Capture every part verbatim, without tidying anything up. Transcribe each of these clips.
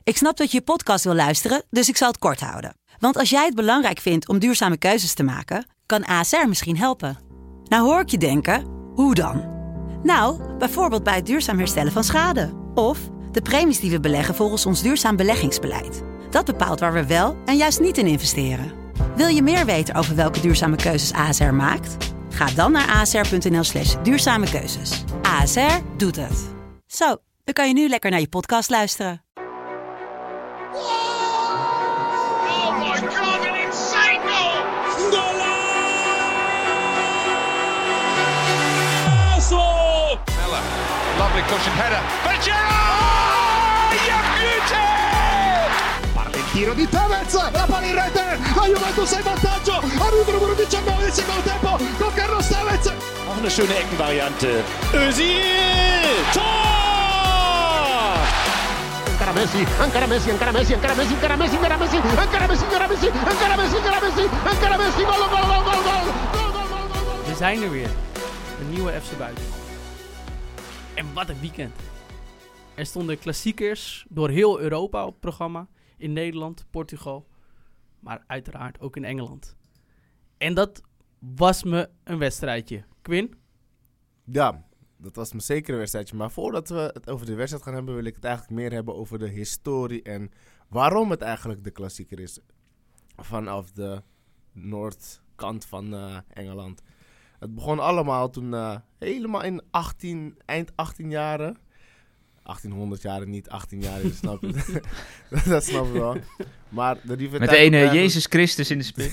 Ik snap dat je je podcast wil luisteren, dus ik zal het kort houden. Want als jij het belangrijk vindt om duurzame keuzes te maken, kan A S R misschien helpen. Nou hoor ik je denken, hoe dan? Nou, bijvoorbeeld bij het duurzaam herstellen van schade. Of de premies die we beleggen volgens ons duurzaam beleggingsbeleid. Dat bepaalt waar we wel en juist niet in investeren. Wil je meer weten over welke duurzame keuzes A S R maakt? Ga dan naar asr.nl slash duurzame keuzes. A S R doet het. Zo, dan kan je nu lekker naar je podcast luisteren. Lovely cushioned header. Pajero! Iacuti! Parla il tiro di Tevez, la palla in rete, la Juventus è in vantaggio, arriva numero diciannove del secondo tempo con Carlos Tevez. Auch eine schöne Eckenvariante. Özil! Tor! Ancora Messi, ancora Messi, ancora Messi, ancora Messi, ancora Messi, ancora Messi, ancora Messi, ancora Messi, ancora Messi, ancora Messi, ancora Messi, gol, gol, gol, gol, gol, gol, gol, gol. We zijn er weer. Een nieuwe F C Buitenland. En wat een weekend. Er stonden klassiekers door heel Europa op het programma. In Nederland, Portugal. Maar uiteraard ook in Engeland. En dat was me een wedstrijdje. Quinn? Ja, dat was me zeker een wedstrijdje. Maar voordat we het over de wedstrijd gaan hebben, wil ik het eigenlijk meer hebben over de historie en waarom het eigenlijk de klassieker is. Vanaf de noordkant van uh, Engeland. Het begon allemaal toen uh, helemaal in achttien, eind achttien jaren. achttienhonderd jaren, niet achttien jaar, dat snap je. Dat snap je wel. Maar de rivaliteit met de ene eigenlijk... Jezus Christus in de spits.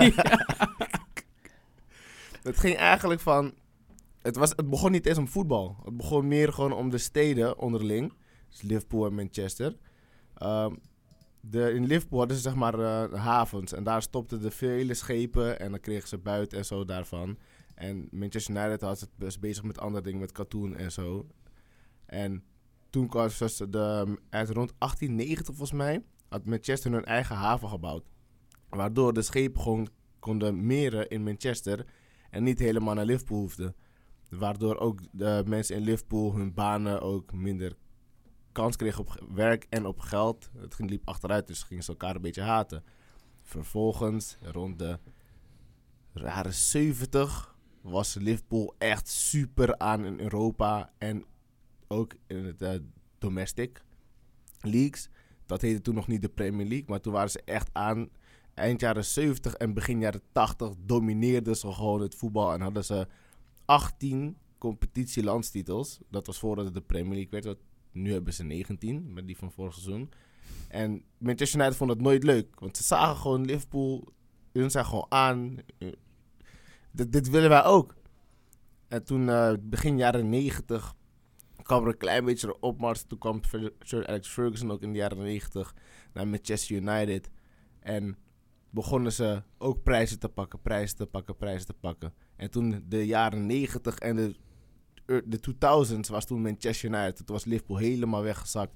Het ging eigenlijk van... Het, was, het begon niet eens om voetbal. Het begon meer gewoon om de steden onderling. Dus Liverpool en Manchester. Um, de, in Liverpool hadden ze zeg maar uh, havens. En daar stopten de vele schepen. En dan kregen ze buiten en zo daarvan. En Manchester United had het was bezig met andere dingen, met katoen en zo. En toen kwam ze de, uit rond achttien negentig volgens mij, had Manchester hun eigen haven gebouwd. Waardoor de schepen gewoon konden meren in Manchester en niet helemaal naar Liverpool hoefden. Waardoor ook de mensen in Liverpool hun banen ook minder kans kregen op werk en op geld. Het ging liep achteruit, dus gingen ze elkaar een beetje haten. Vervolgens, rond de jaren zeventig... was Liverpool echt super aan in Europa en ook in het uh, domestic leagues. Dat heette toen nog niet de Premier League, maar toen waren ze echt aan. Eind jaren zeventig en begin jaren tachtig domineerden ze gewoon het voetbal en hadden ze achttien competitielandstitels. Dat was voordat het de Premier League werd. Nu hebben ze negentien, met die van vorig seizoen. En Manchester United vond het nooit leuk, want ze zagen gewoon Liverpool, hun zijn gewoon aan. D- dit willen wij ook. En toen, uh, begin jaren negentig, kwam er een klein beetje een opmars. Toen kwam Sir Alex Ferguson ook in de jaren negentig naar Manchester United. En begonnen ze ook prijzen te pakken, prijzen te pakken, prijzen te pakken. En toen de jaren negentig en de, de tweeduizend was toen Manchester United. Toen was Liverpool helemaal weggezakt.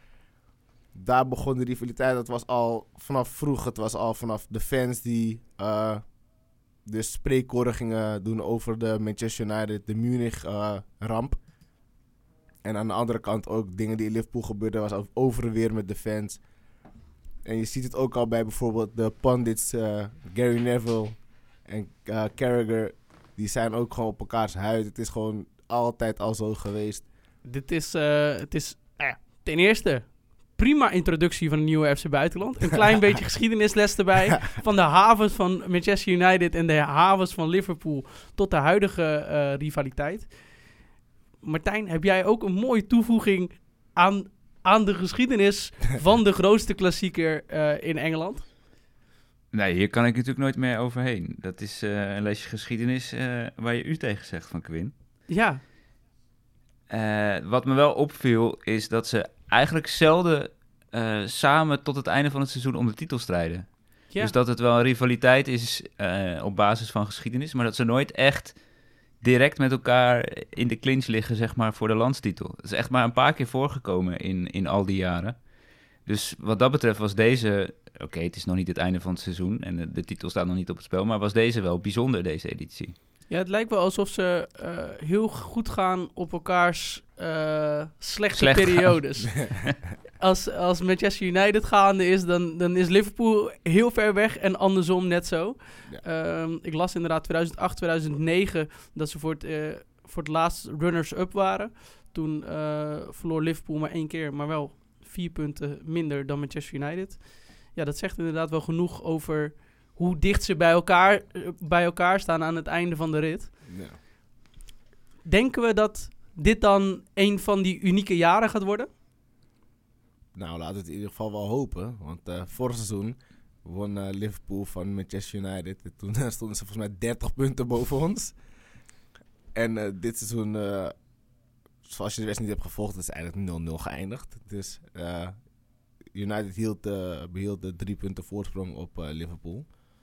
Daar begon de rivaliteit. Dat was al vanaf vroeg. Het was al vanaf de fans die... Uh, de spreekkoren gingen doen over de Manchester United, de Munich-ramp. Uh, en aan de andere kant ook dingen die in Liverpool gebeurden, was over en weer met de fans. En je ziet het ook al bij bijvoorbeeld de pundits, uh, Gary Neville en uh, Carragher. Die zijn ook gewoon op elkaars huid. Het is gewoon altijd al zo geweest. Dit is, uh, het is uh, ten eerste... prima introductie van een nieuwe F C Buitenland. Een klein beetje geschiedenisles erbij. Van de havens van Manchester United en de havens van Liverpool tot de huidige uh, rivaliteit. Martijn, heb jij ook een mooie toevoeging aan, aan de geschiedenis van de grootste klassieker uh, in Engeland? Nee, hier kan ik natuurlijk nooit meer overheen. Dat is uh, een lesje geschiedenis uh, waar je u tegen zegt van Quinn. Ja. Uh, wat me wel opviel is dat ze eigenlijk zelden uh, samen tot het einde van het seizoen om de titel strijden. Ja. Dus dat het wel een rivaliteit is uh, op basis van geschiedenis, maar dat ze nooit echt direct met elkaar in de clinch liggen, zeg maar, voor de landstitel. Dat is echt maar een paar keer voorgekomen in, in al die jaren. Dus wat dat betreft was deze... Oké, okay, het is nog niet het einde van het seizoen en de, de titel staat nog niet op het spel, maar was deze wel bijzonder, deze editie. Ja, het lijkt wel alsof ze uh, heel goed gaan op elkaars uh, slechte, slechte periodes. als, als Manchester United gaande is, dan, dan is Liverpool heel ver weg en andersom net zo. Ja. Um, ik las inderdaad tweeduizend acht, tweeduizend negen dat ze voor het, uh, voor het laatst runners-up waren. Toen uh, verloor Liverpool maar één keer, maar wel vier punten minder dan Manchester United. Ja, dat zegt inderdaad wel genoeg over hoe dicht ze bij elkaar, uh, bij elkaar staan aan het einde van de rit. Ja. Denken we dat dit dan een van die unieke jaren gaat worden? Nou, laten we het in ieder geval wel hopen. Want uh, vorig seizoen won uh, Liverpool van Manchester United. En toen uh, stonden ze volgens mij dertig punten boven ons. En uh, dit seizoen, uh, zoals je de wedstrijd niet hebt gevolgd, is het eigenlijk nul nul geëindigd. Dus uh, United hield, uh, behield de drie punten voorsprong op uh, Liverpool.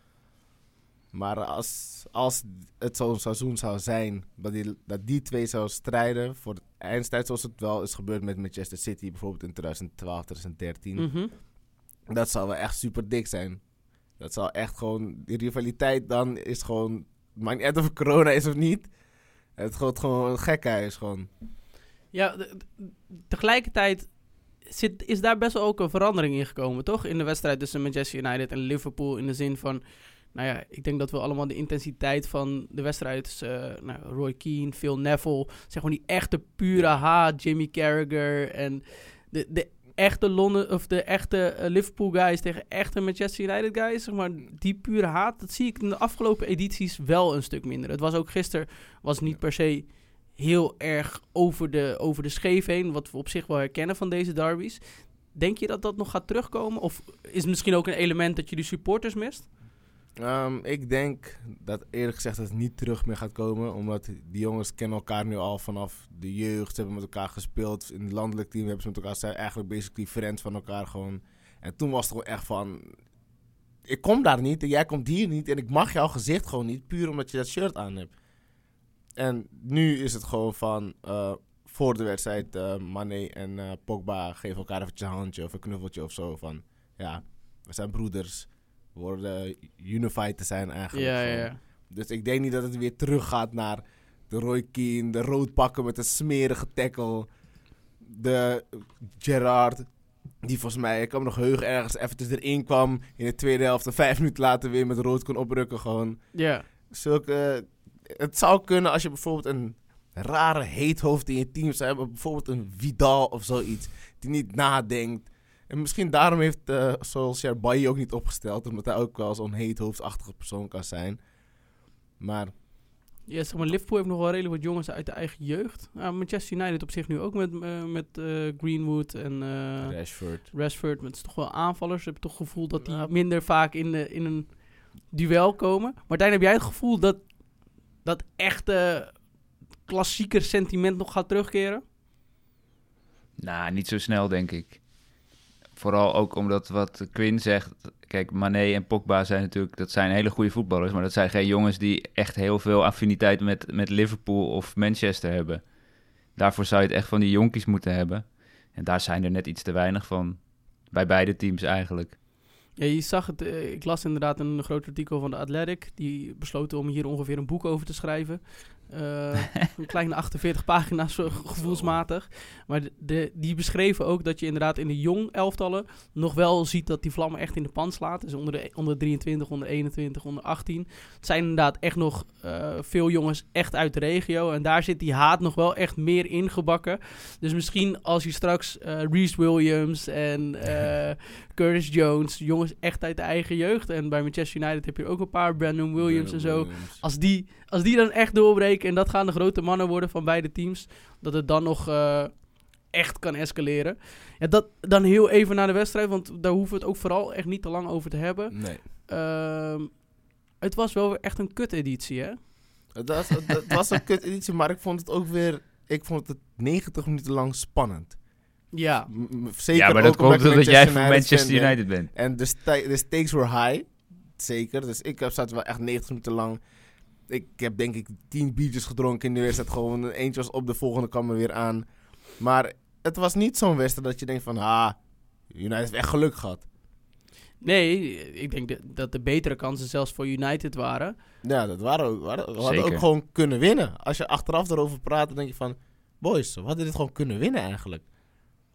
Maar als, als het zo'n seizoen zou zijn dat die, dat die twee zou strijden voor de eindstijd, zoals het wel is gebeurd met Manchester City, bijvoorbeeld in twintig twaalf, twintig dertien, mm-hmm. dat zou wel echt super dik zijn. Dat zou echt gewoon, die rivaliteit dan is gewoon, het maakt niet uit of het corona is of niet, het gaat gewoon een gekhuis gewoon. Ja, de, de, tegelijkertijd zit, is daar best wel ook een verandering in gekomen, toch? In de wedstrijd tussen Manchester United en Liverpool, in de zin van, nou ja, ik denk dat we allemaal de intensiteit van de wedstrijd tussen uh, nou, Roy Keane, Phil Neville, zeg maar die echte pure haat, Jimmy Carragher en de, de echte Londen of de echte uh, Liverpool guys tegen echte Manchester United guys, zeg maar die pure haat, dat zie ik in de afgelopen edities wel een stuk minder. Het was ook gisteren, was niet per se heel erg over de, over de scheef heen, wat we op zich wel herkennen van deze derbies. Denk je dat dat nog gaat terugkomen? Of is het misschien ook een element dat je de supporters mist? Um, ik denk dat eerlijk gezegd dat het niet terug meer gaat komen. Omdat die jongens kennen elkaar nu al vanaf de jeugd. Ze hebben met elkaar gespeeld. In het landelijk team hebben ze met elkaar, zijn eigenlijk basically friends van elkaar gewoon. En toen was het gewoon echt van, ik kom daar niet en jij komt hier niet. En ik mag jouw gezicht gewoon niet, puur omdat je dat shirt aan hebt. En nu is het gewoon van, uh, voor de wedstrijd, uh, Mané en uh, Pogba geven elkaar eventjes een handje of een knuffeltje of zo. Van, ja, we zijn broeders. We worden unified te zijn eigenlijk. Ja, ja. Dus ik denk niet dat het weer terug gaat naar de Roy Keane, de roodpakken met een smerige tackle. De Gerrard, die volgens mij, ik kan me nog heugen, ergens eventjes erin kwam. In de tweede helft en vijf minuten later weer met rood kon oprukken gewoon. Ja. Zulke, het zou kunnen als je bijvoorbeeld een rare heethoofd in je team zou hebben. Bijvoorbeeld een Vidal of zoiets. Die niet nadenkt. En misschien daarom heeft uh, Solskjaer Bailly ook niet opgesteld. Omdat hij ook wel zo'n heethoofdachtige persoon kan zijn. Maar ja, zeg maar, Liverpool heeft nog wel redelijk wat jongens uit de eigen jeugd. Uh, Manchester United op zich nu ook met, uh, met uh, Greenwood en uh, Rashford. Rashford. Met toch wel aanvallers. Ik heb toch het gevoel dat die ja. minder vaak in, de, in een duel komen. Martijn, heb jij het gevoel dat dat echte klassieker sentiment nog gaat terugkeren? Nou, niet zo snel, denk ik. Vooral ook omdat wat Quinn zegt. Kijk, Mané en Pogba zijn natuurlijk, dat zijn hele goede voetballers, maar dat zijn geen jongens die echt heel veel affiniteit met, met Liverpool of Manchester hebben. Daarvoor zou je het echt van die jonkies moeten hebben. En daar zijn er net iets te weinig van. Bij beide teams eigenlijk. Ja, je zag het. Uh, ik las inderdaad een groot artikel van de Athletic. Die besloten om hier ongeveer een boek over te schrijven. Uh, een kleine achtenveertig pagina's gevoelsmatig. Maar de, de, die beschreven ook dat je inderdaad in de jong elftallen nog wel ziet dat die vlammen echt in de pan slaat. Dus onder de onder drieëntwintig, onder eenentwintig, onder achttien. Het zijn inderdaad echt nog uh, veel jongens echt uit de regio. En daar zit die haat nog wel echt meer ingebakken. Dus misschien als je straks uh, Reece Williams en uh, Curtis Jones, jongens echt uit de eigen jeugd. En bij Manchester United heb je ook een paar, Brandon Williams Brandon en zo. Williams. Als die, als die dan echt doorbreken en dat gaan de grote mannen worden van beide teams, dat het dan nog uh, echt kan escaleren. Ja, dat, dan heel even naar de wedstrijd, want daar hoeven we het ook vooral echt niet te lang over te hebben. Nee. Uh, het was wel weer echt een kut-editie, hè? Het was, het was een kut-editie, maar ik vond het ook weer, ik vond het negentig minuten lang spannend. Ja. M- zeker ja, maar dat komt omdat jij van Manchester United bent. En de, sta- de stakes were high, zeker. Dus ik heb zat wel echt negentig minuten lang. Ik heb denk ik tien biertjes gedronken in de wedstrijd. Gewoon eentje was op, de volgende kwam er weer aan. Maar het was niet zo'n wedstrijd dat je denkt van, ah, United heeft echt geluk gehad. Nee, ik denk de, dat de betere kansen zelfs voor United waren. Ja, dat waren ook. Waren, we hadden ook gewoon kunnen winnen. Als je achteraf erover praat, dan denk je van, boys, we hadden dit gewoon kunnen winnen eigenlijk.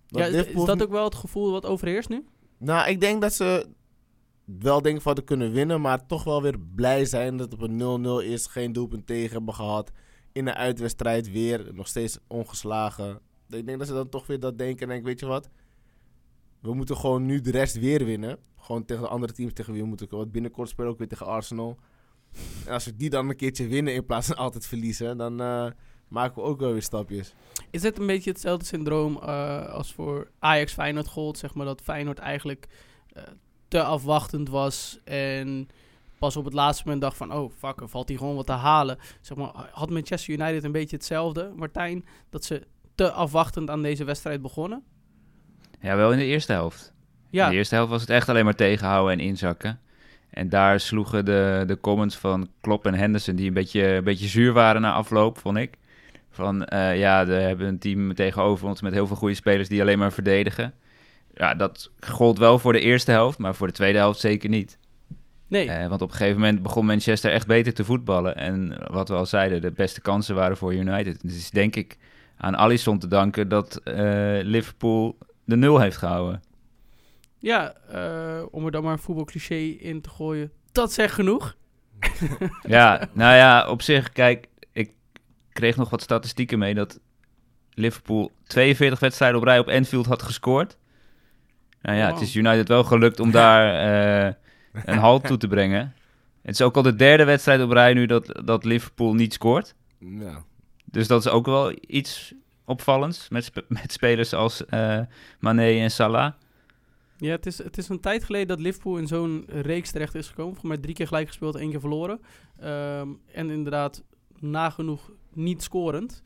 Ja, is, is dat ook wel het gevoel wat overheerst nu? Nou, ik denk dat ze wel denken van te kunnen winnen, maar toch wel weer blij zijn dat het op een nul nul is. Geen doelpunt tegen hebben gehad. In een uitwedstrijd weer nog steeds ongeslagen. Ik denk dat ze dan toch weer dat denken en denken, weet je wat? We moeten gewoon nu de rest weer winnen. Gewoon tegen de andere teams tegen wie we moeten komen. Binnenkort spelen we ook weer tegen Arsenal. En als we die dan een keertje winnen in plaats van altijd verliezen, dan uh, maken we ook wel weer stapjes. Is het een beetje hetzelfde syndroom uh, als voor Ajax Feyenoord gold? Zeg maar dat Feyenoord eigenlijk uh, te afwachtend was en pas op het laatste moment dacht van, oh fuck, er valt hier gewoon wat te halen. Zeg maar, had Manchester United een beetje hetzelfde, Martijn, dat ze te afwachtend aan deze wedstrijd begonnen? Ja, wel in de eerste helft. Ja. In de eerste helft was het echt alleen maar tegenhouden en inzakken. En daar sloegen de, de comments van Klopp en Henderson, die een beetje, een beetje zuur waren na afloop, vond ik. Van, uh, ja, we hebben een team tegenover ons met heel veel goede spelers die alleen maar verdedigen. Ja, dat gold wel voor de eerste helft, maar voor de tweede helft zeker niet. Nee. Uh, want op een gegeven moment begon Manchester echt beter te voetballen. En wat we al zeiden, de beste kansen waren voor United. Dus is denk ik aan Alisson te danken dat uh, Liverpool de nul heeft gehouden. Ja, uh, om er dan maar een voetbalcliché in te gooien. Dat zegt genoeg. Ja, nou ja, op zich, kijk, ik kreeg nog wat statistieken mee dat Liverpool tweeënveertig wedstrijden op rij op Anfield had gescoord. Nou ja, wow. Het is United wel gelukt om daar uh, een halt toe te brengen. Het is ook al de derde wedstrijd op rij nu dat, dat Liverpool niet scoort. Ja. Dus dat is ook wel iets opvallends met, sp- met spelers als uh, Mané en Salah. Ja, het is, het is een tijd geleden dat Liverpool in zo'n reeks terecht is gekomen. Volgens mij drie keer gelijk gespeeld, één keer verloren. Um, en inderdaad nagenoeg niet scorend.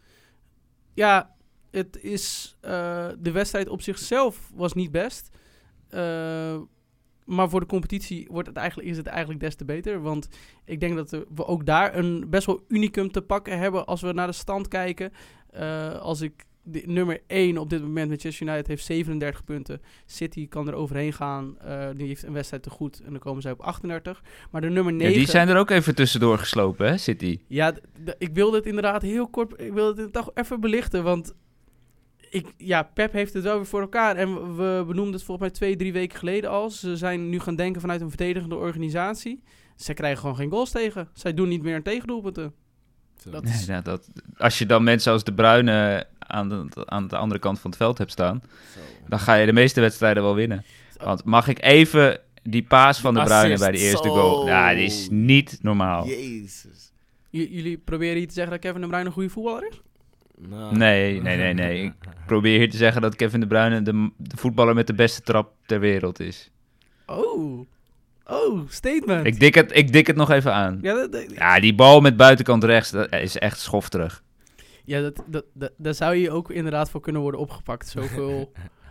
Ja, het is... Uh, de wedstrijd op zichzelf was niet best. Uh, maar voor de competitie wordt het eigenlijk, is het eigenlijk des te beter. Want ik denk dat we ook daar een best wel unicum te pakken hebben als we naar de stand kijken. Uh, als ik... De, nummer één op dit moment, Manchester United, heeft zevenendertig punten. City kan er overheen gaan. Uh, die heeft een wedstrijd te goed en dan komen zij op achtendertig. Maar de nummer negen... Ja, die zijn er ook even tussendoor geslopen, hè, City? Ja, d- d- ik wilde het inderdaad heel kort... Ik wilde het toch even belichten, want... Ik, ja, Pep heeft het wel weer voor elkaar. En we benoemden het volgens mij twee, drie weken geleden al. Ze zijn nu gaan denken vanuit een verdedigende organisatie. Zij krijgen gewoon geen goals tegen. Zij doen niet meer een tegendoelpunten. Dat is... nee, nou, dat, als je dan mensen als De Bruyne aan de, aan de andere kant van het veld hebt staan, Zo. dan ga je de meeste wedstrijden wel winnen. Want mag ik even die paas van De Bruyne bij de eerste Zo. goal? Nou, die is niet normaal. Jezus. J- jullie proberen hier te zeggen dat Kevin De Bruyne een goede voetballer is? Nou. Nee, nee, nee, nee. Ik probeer hier te zeggen dat Kevin De Bruyne de, de voetballer met de beste trap ter wereld is. Oh. Oh, statement. Ik dik het, ik dik het nog even aan. Ja, dat, dat, ja, die bal met buitenkant rechts, dat is echt schofterig. Ja, dat, dat, dat, daar zou je ook inderdaad voor kunnen worden opgepakt. Zoveel...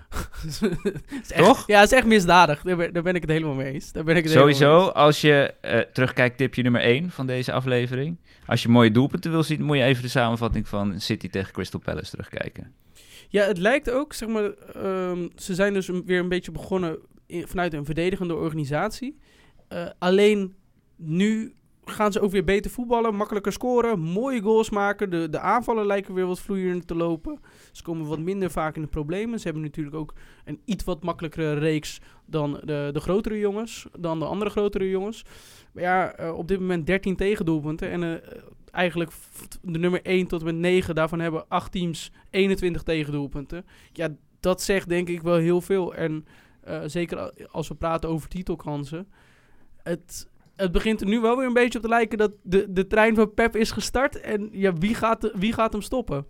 echt, Toch? Ja, het is echt misdadig. Daar ben, daar ben ik het helemaal mee eens. Daar ben ik het Sowieso, eens. Als je uh, terugkijkt, tipje nummer één van deze aflevering. Als je mooie doelpunten wil zien, moet je even de samenvatting van City tegen Crystal Palace terugkijken. Ja, het lijkt ook, zeg maar, um, ze zijn dus weer een beetje begonnen in, vanuit een verdedigende organisatie. Uh, alleen nu gaan ze ook weer beter voetballen, makkelijker scoren, mooie goals maken. De, de aanvallen lijken weer wat vloeiender te lopen. Ze komen wat minder vaak in de problemen. Ze hebben natuurlijk ook een iets wat makkelijkere reeks dan de, de grotere jongens, dan de andere grotere jongens. Maar ja, uh, op dit moment dertien tegendoelpunten. En uh, eigenlijk de nummer één tot en met negen, daarvan hebben acht teams eenentwintig tegendoelpunten. Ja, dat zegt denk ik wel heel veel. En uh, zeker als we praten over titelkansen. Het... Het begint er nu wel weer een beetje op te lijken dat de, de trein van Pep is gestart. En ja, wie gaat, wie gaat hem stoppen?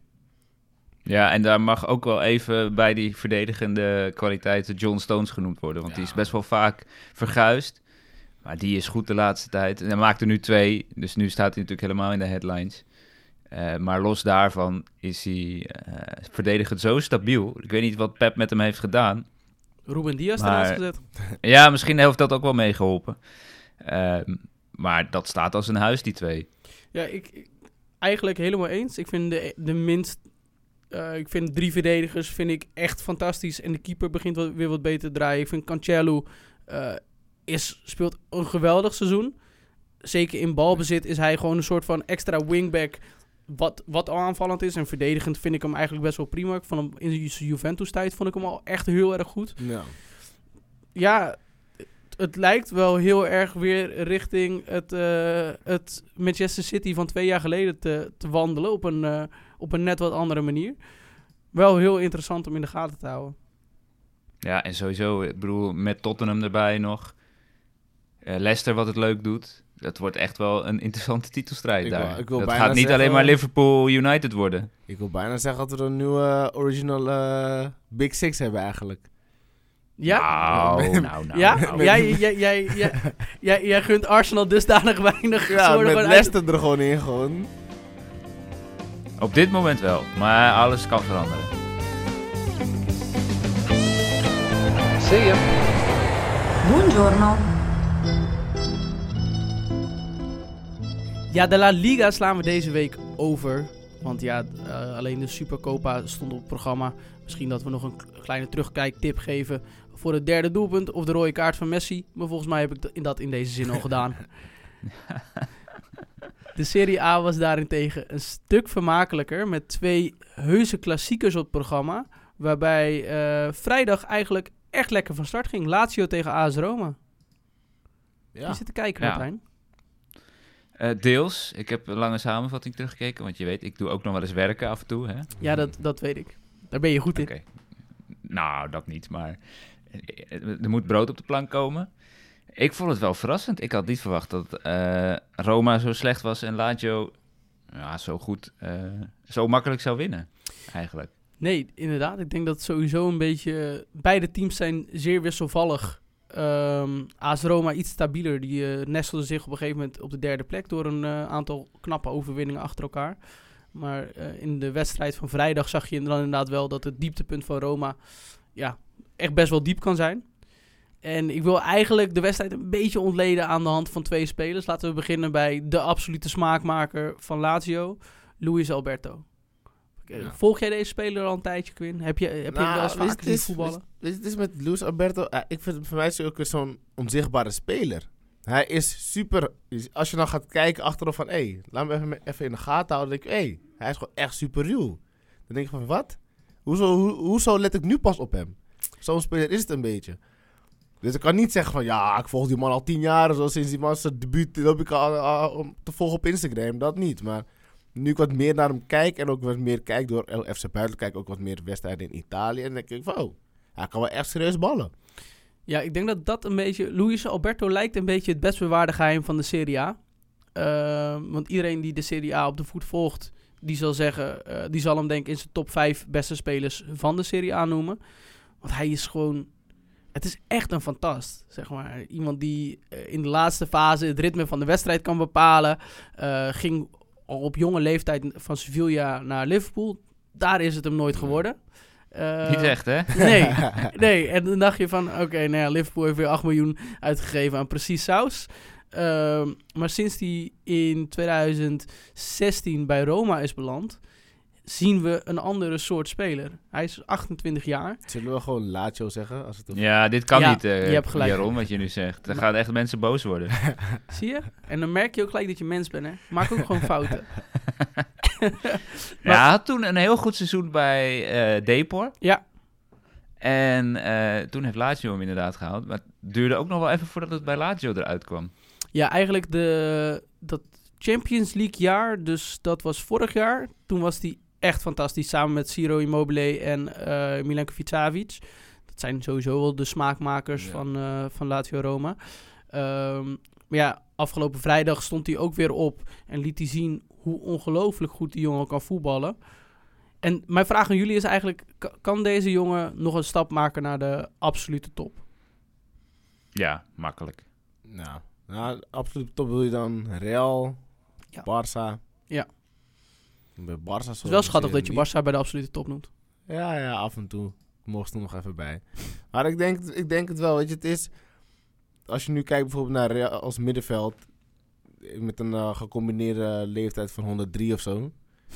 Ja, en daar mag ook wel even bij die verdedigende kwaliteiten John Stones genoemd worden. Want ja. die is best wel vaak verguisd. Maar die is goed de laatste tijd. En hij maakt er nu twee, dus nu staat hij natuurlijk helemaal in de headlines. Uh, maar los daarvan is hij uh, verdedigend zo stabiel. Ik weet niet wat Pep met hem heeft gedaan. Ruben Diaz maar, eruit gezet. Ja, misschien heeft dat ook wel meegeholpen. Uh, maar dat staat als een huis, die twee. Ja, ik, ik eigenlijk helemaal eens. Ik vind de, de minst... Uh, ik vind drie verdedigers vind ik echt fantastisch. En de keeper begint wat, weer wat beter te draaien. Ik vind Cancelo uh, is, speelt een geweldig seizoen. Zeker in balbezit is hij gewoon een soort van extra wingback wat, wat al aanvallend is. En verdedigend vind ik hem eigenlijk best wel prima. Ik vond hem in zijn Juventus-tijd vond ik hem al echt heel erg goed. Ja. Ja, het, het lijkt wel heel erg weer richting het, uh, het Manchester City van twee jaar geleden te, te wandelen. Op een, uh, op een net wat andere manier. Wel heel interessant om in de gaten te houden. Ja, en sowieso, ik bedoel, met Tottenham erbij nog. Uh, Leicester wat het leuk doet. Dat wordt echt wel een interessante titelstrijd ik daar. Wil, ik wil dat bijna gaat niet zeggen, alleen maar Liverpool United worden. Ik wil bijna zeggen dat we een nieuwe uh, original uh, Big Six hebben eigenlijk. Ja? Nou, nou, nou. Ja? nou. Jij, jij, jij, jij, jij, jij gunt Arsenal dusdanig weinig. Ja, met Leicester uit... er gewoon in gewoon. Op dit moment wel, maar alles kan veranderen. Zie je. Buongiorno. Ja, de La Liga slaan we deze week over. Want ja, uh, alleen de Supercopa stond op het programma. Misschien dat we nog een kleine terugkijktip geven voor het derde doelpunt of de rode kaart van Messi. Maar volgens mij heb ik dat in deze zin al gedaan. De Serie A was daarentegen een stuk vermakelijker met twee heuse klassiekers op het programma. Waarbij uh, vrijdag eigenlijk echt lekker van start ging. Lazio tegen A S Roma. Ja. Je zit te kijken, Martijn. Ja. Uh, deels. Ik heb een lange samenvatting teruggekeken, want je weet, ik doe ook nog wel eens werken af en toe. Hè? Ja, dat, dat weet ik. Daar ben je goed in. Okay. Nou, dat niet, maar er moet brood op de plank komen. Ik vond het wel verrassend. Ik had niet verwacht dat uh, Roma zo slecht was en Lazio ja, zo goed, uh, zo makkelijk zou winnen, eigenlijk. Nee, inderdaad. Ik denk dat sowieso een beetje... Beide teams zijn zeer wisselvallig. Um, A S Roma iets stabieler. Die uh, nestelde zich op een gegeven moment op de derde plek door een uh, aantal knappe overwinningen achter elkaar. Maar uh, in de wedstrijd van vrijdag zag je dan inderdaad wel dat het dieptepunt van Roma ja, echt best wel diep kan zijn. En ik wil eigenlijk de wedstrijd een beetje ontleden aan de hand van twee spelers. Laten we beginnen bij de absolute smaakmaker van Lazio, Luis Alberto. Ja. Volg jij deze speler al een tijdje, Quinn? Heb je, heb nou, je wel eens vaak zien voetballen? Het is met Luis Alberto... Uh, ik vind voor mij is hij ook zo'n onzichtbare speler. Hij is super... Als je dan gaat kijken achteraf van... Hé, hey, laat me even, even in de gaten houden. Dan denk ik, hé, hey, hij is gewoon echt super ruw. Dan denk ik van, wat? Hoezo, ho, hoezo let ik nu pas op hem? Zo'n speler is het een beetje. Dus ik kan niet zeggen van... Ja, ik volg die man al tien jaar. Zo sinds die man zijn debuut loop ik al, al om te volgen op Instagram. Dat niet, maar... Nu ik wat meer naar hem kijk en ook wat meer kijk door L F C buiten, kijk ook wat meer wedstrijden in Italië. En dan denk ik van, oh, hij kan wel echt serieus ballen. Ja, ik denk dat dat een beetje... Luis Alberto lijkt een beetje het best bewaarde geheim van de Serie A. Uh, want iedereen die de Serie A op de voet volgt, die zal zeggen... Uh, die zal hem denk ik in zijn top vijf beste spelers van de Serie A noemen. Want hij is gewoon... Het is echt een fantast, zeg maar. Iemand die uh, in de laatste fase het ritme van de wedstrijd kan bepalen. Uh, ging... al op jonge leeftijd van Sevilla naar Liverpool. Daar is het hem nooit geworden. Uh, Niet echt, hè? Nee, nee. En dan dacht je van... Oké, okay, nou ja, Liverpool heeft weer acht miljoen uitgegeven aan precies saus. Uh, maar sinds hij in twintig zestien bij Roma is beland... zien we een andere soort speler. Hij is achtentwintig jaar. Zullen we gewoon Lazio zeggen? Als het een... Ja, dit kan ja, niet, uh, je hebt gelijk. Jaron, wat je nu zegt. Dan gaan echt mensen boos worden. Zie je? En dan merk je ook gelijk dat je mens bent, hè? Maak ook gewoon fouten. Ja, hij had toen een heel goed seizoen bij uh, Depor. Ja. En uh, toen heeft Lazio hem inderdaad gehaald. Maar het duurde ook nog wel even voordat het bij Lazio eruit kwam. Ja, eigenlijk de, dat Champions League jaar, dus dat was vorig jaar. Toen was hij echt fantastisch, samen met Ciro Immobile en uh, Milenkovic-Savic. Dat zijn sowieso wel de smaakmakers ja. van, uh, van Lazio Roma. Um, maar ja, afgelopen vrijdag stond hij ook weer op en liet hij zien hoe ongelooflijk goed die jongen kan voetballen. En mijn vraag aan jullie is eigenlijk, k- kan deze jongen nog een stap maken naar de absolute top? Ja, makkelijk. Nou, nou absolute top wil je dan Real, ja. Barça. Ja. Bij Barça het is wel schattig dat je Barça bij de absolute top noemt. Ja, ja, af en toe. Mocht er nog even bij. Maar ik denk, ik denk het wel. Weet je, het is... Als je nu kijkt bijvoorbeeld naar Real als middenveld... met een uh, gecombineerde leeftijd van honderddrie of zo.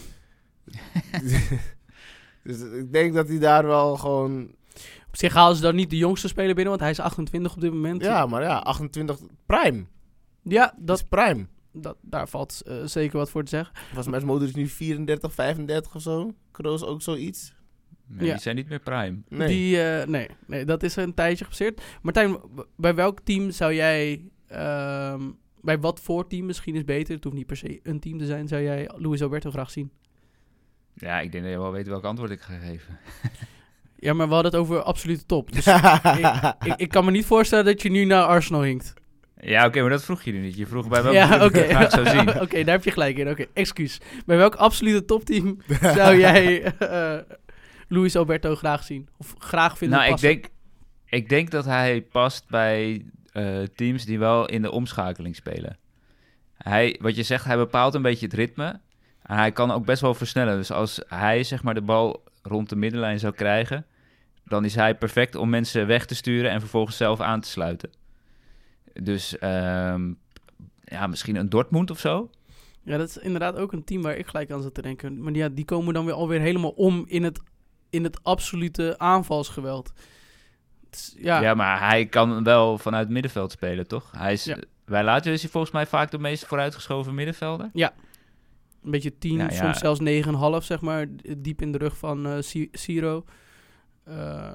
Dus ik denk dat hij daar wel gewoon... Op zich halen ze dan niet de jongste speler binnen... want hij is achtentwintig op dit moment. Ja, maar ja, achtentwintig prime. Ja, dat is prime. dat, daar valt uh, zeker wat voor te zeggen. Volgens mij is Modric nu vierendertig, vijfendertig of zo. Kroos ook zoiets. Nee, Ja. Die zijn niet meer prime. Nee. Die, uh, nee, nee, dat is een tijdje gepasseerd. Martijn, b- bij welk team zou jij... Um, bij wat voor team misschien is beter? Het hoeft niet per se een team te zijn. Zou jij Luis Alberto graag zien? Ja, ik denk dat je wel weet welk antwoord ik ga geven. Ja, maar we hadden het over absolute top. Dus ik, ik, ik kan me niet voorstellen dat je nu naar Arsenal hinkt. Ja, oké, okay, maar dat vroeg je nu niet. Je vroeg bij welk Ja, team oké. ik graag zou zien. Oké, okay, daar heb je gelijk in. Oké, okay, excuus. Bij welk absolute topteam zou jij uh, Luis Alberto graag zien? Of graag vinden Nou, ik passen? denk, ik denk dat hij past bij uh, teams die wel in de omschakeling spelen. Hij, wat je zegt, hij bepaalt een beetje het ritme. En hij kan ook best wel versnellen. Dus als hij zeg maar de bal rond de middenlijn zou krijgen, dan is hij perfect om mensen weg te sturen en vervolgens zelf aan te sluiten. Dus um, ja, misschien een Dortmund of zo. Ja, dat is inderdaad ook een team waar ik gelijk aan zat te denken. Maar ja, die komen dan weer alweer helemaal om in het, in het absolute aanvalsgeweld. Dus, ja. ja, maar hij kan wel vanuit het middenveld spelen, toch? Hij is, Ja. Bij Lazio is hij volgens mij vaak de meest vooruitgeschoven middenvelder. Ja, een beetje tien, Nou ja. soms zelfs negen komma vijf, zeg maar. Diep in de rug van uh, C- Ciro. Uh,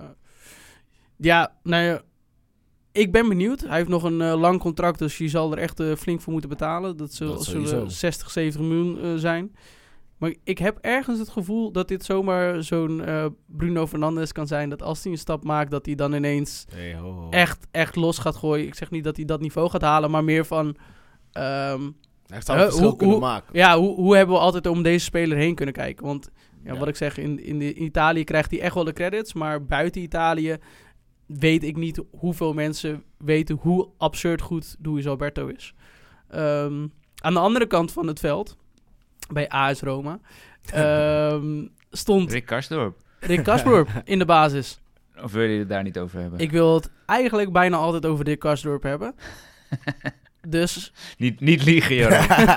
ja, nou ja, ik ben benieuwd. Hij heeft nog een uh, lang contract, dus je zal er echt uh, flink voor moeten betalen. Dat zullen, Dat zullen sowieso. zestig, zeventig miljoen uh, zijn. Maar ik heb ergens het gevoel dat dit zomaar zo'n uh, Bruno Fernandes kan zijn. Dat als hij een stap maakt, dat hij dan ineens Hey, ho, ho. echt, echt los gaat gooien. Ik zeg niet dat hij dat niveau gaat halen, maar meer van... Um, Hij zou het Uh, verschil hoe- kunnen hoe- maken. Ja, hoe, hoe hebben we altijd om deze speler heen kunnen kijken? Want ja, Ja. wat ik zeg, in, in, de, in Italië krijgt hij echt wel de credits. Maar buiten Italië weet ik niet hoeveel mensen weten hoe absurd goed Luis Alberto is. Um, aan de andere kant van het veld, bij A S Roma, um, stond Rick Karsdorp. Rick Karsdorp in de basis. Of wil je het daar niet over hebben? Ik wil het eigenlijk bijna altijd over Rick Karsdorp hebben. Dus... Niet, niet liegen, joh.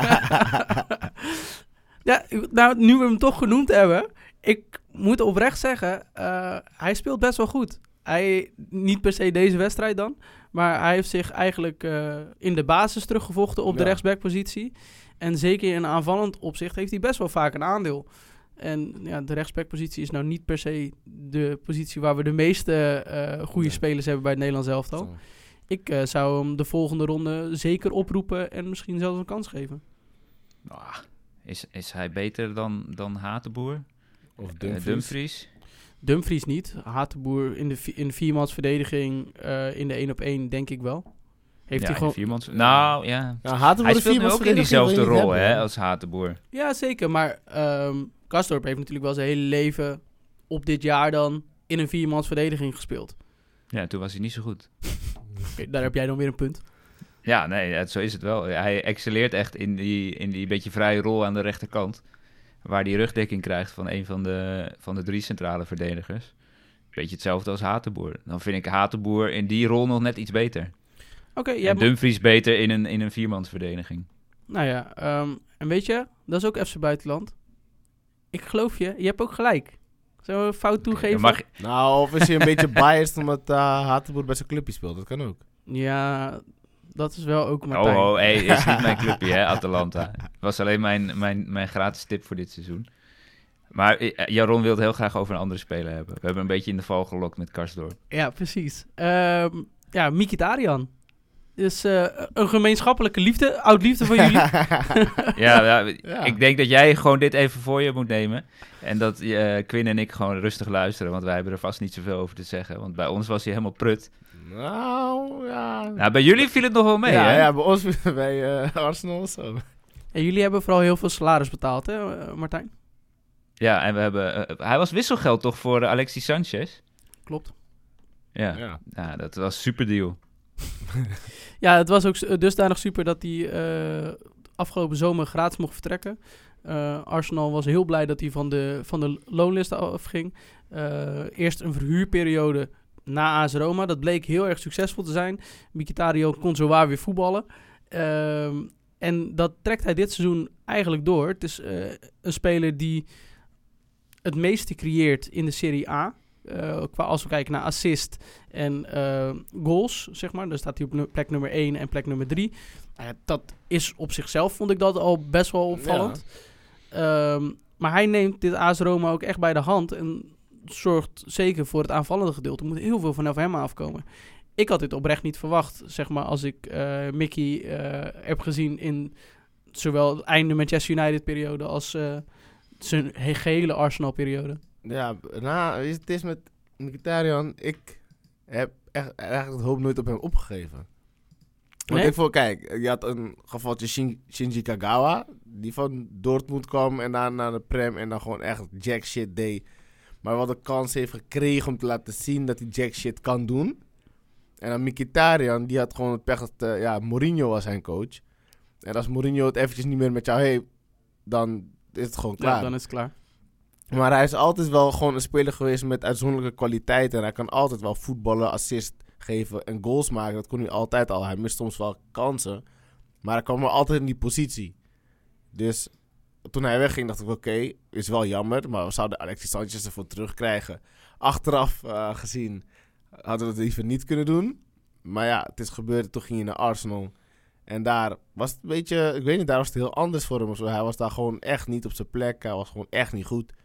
Ja, nou, nu we hem toch genoemd hebben, ik moet oprecht zeggen, uh, hij speelt best wel goed. Hij, niet per se deze wedstrijd dan, maar hij heeft zich eigenlijk uh, in de basis teruggevochten op de Ja. rechtsbackpositie. En zeker in aanvallend opzicht heeft hij best wel vaak een aandeel. En ja, de rechtsbackpositie is nou niet per se de positie waar we de meeste uh, goede Nee. spelers hebben bij het Nederlands elftal. Zo. Ik uh, zou hem de volgende ronde zeker oproepen en misschien zelfs een kans geven. Ah, is, is hij beter dan, dan Hatenboer? Of Eh, Dumfries. Dumfries? Dumfries niet. Hatenboer in de, vi- in de viermansverdediging uh, in de één op één denk ik wel. Heeft ja, hij gewoon... viermans... Nou, ja. Ja, Hatenboer Hij de speelt nu ook in viermansverdediging diezelfde wil je niet rol, hebben, hè, hoor. als Hatenboer. Ja, zeker. Maar um, Karsdorp heeft natuurlijk wel zijn hele leven op dit jaar dan in een viermansverdediging gespeeld. Ja, toen was hij niet zo goed. Okay, daar heb jij dan weer een punt. Ja, nee, ja, zo is het wel. Hij excelleert echt in die, in die beetje vrije rol aan de rechterkant. Waar hij rugdekking krijgt van een van de, van de drie centrale verdedigers. Beetje hetzelfde als Hatenboer. Dan vind ik Hatenboer in die rol nog net iets beter. Oké, okay, En Dumfries beter in een, in een viermansverdediging. Nou ja, um, en weet je, dat is ook F C Buitenland. Ik geloof je, je hebt ook gelijk. Zullen we een fout toegeven? Mag, Nou, of is hij een beetje biased omdat uh, Hatenboer bij zijn clubje speelt? Dat kan ook. Ja, dat is wel ook Martijn. oh, oh, hey, is niet mijn clubje, hè, Atalanta. Het was alleen mijn, mijn, mijn gratis tip voor dit seizoen. Maar uh, Jaron wil het heel graag over een andere speler hebben. We hebben een beetje in de val gelokt met Karsdorp. Ja, precies. Um, ja, Mkhitaryan. Dus uh, een gemeenschappelijke liefde, oud liefde van jullie. ja, ja, Ja. ik denk dat jij gewoon dit even voor je moet nemen. En dat uh, Quinn en ik gewoon rustig luisteren. Want wij hebben er vast niet zoveel over te zeggen. Want bij ons was hij helemaal prut. Nou, ja. Nou, bij jullie viel het nog wel mee, ja, hè? ja, bij ons, bij uh, Arsenal zo. En jullie hebben vooral heel veel salaris betaald, hè, uh, Martijn? Ja, en we hebben... Uh, hij was wisselgeld toch voor uh, Alexis Sanchez? Klopt. Ja, Ja. ja dat was een super deal. Ja, het was ook dusdanig super dat hij uh, afgelopen zomer gratis mocht vertrekken. Uh, Arsenal was heel blij dat hij van de, van de loonlist afging. Uh, eerst een verhuurperiode na A S Roma. Dat bleek heel erg succesvol te zijn. Mkhitaryan kon zowaar weer voetballen. Uh, en dat trekt hij dit seizoen eigenlijk door. Het is uh, een speler die het meeste creëert in de Serie A. Uh, qua, als we kijken naar assist en uh, goals, zeg maar. Dan staat hij op nu- plek nummer één en plek nummer drie. Uh, dat is op zichzelf, vond ik dat al best wel opvallend. Ja. Um, maar hij neemt dit A S Roma ook echt bij de hand en zorgt zeker voor het aanvallende gedeelte. Er moet heel veel vanaf hem afkomen. Ik had dit oprecht niet verwacht, zeg maar, als ik uh, Mickey uh, heb gezien in zowel het einde Manchester United-periode als uh, zijn he- gehele Arsenal-periode. Ja, nou, het is met Mkhitaryan, ik heb echt eigenlijk de hoop nooit op hem opgegeven. Want Nee? ik vond, kijk, je had een gevaltje Shin- Shinji Kagawa, die van Dortmund kwam en dan naar de Prem en dan gewoon echt jack shit deed. Maar wat de kans heeft gekregen om te laten zien dat hij jack shit kan doen. En dan Mkhitaryan, die had gewoon het pech dat, uh, ja, Mourinho was zijn coach. En als Mourinho het eventjes niet meer met jou heeft, dan is het gewoon klaar. Ja, dan is het klaar. Maar hij is altijd wel gewoon een speler geweest met uitzonderlijke kwaliteiten. En hij kan altijd wel voetballen, assist geven en goals maken. Dat kon hij altijd al. Hij mist soms wel kansen. Maar hij kwam wel altijd in die positie. Dus toen hij wegging dacht ik, oké, okay, is wel jammer. Maar we zouden Alexis Sanchez ervoor terugkrijgen. Achteraf uh, gezien hadden we het liever niet kunnen doen. Maar ja, het is gebeurd. Toen ging hij naar Arsenal. En daar was het een beetje, ik weet niet, daar was het heel anders voor hem of zo. Hij was daar gewoon echt niet op zijn plek. Hij was gewoon echt niet goed.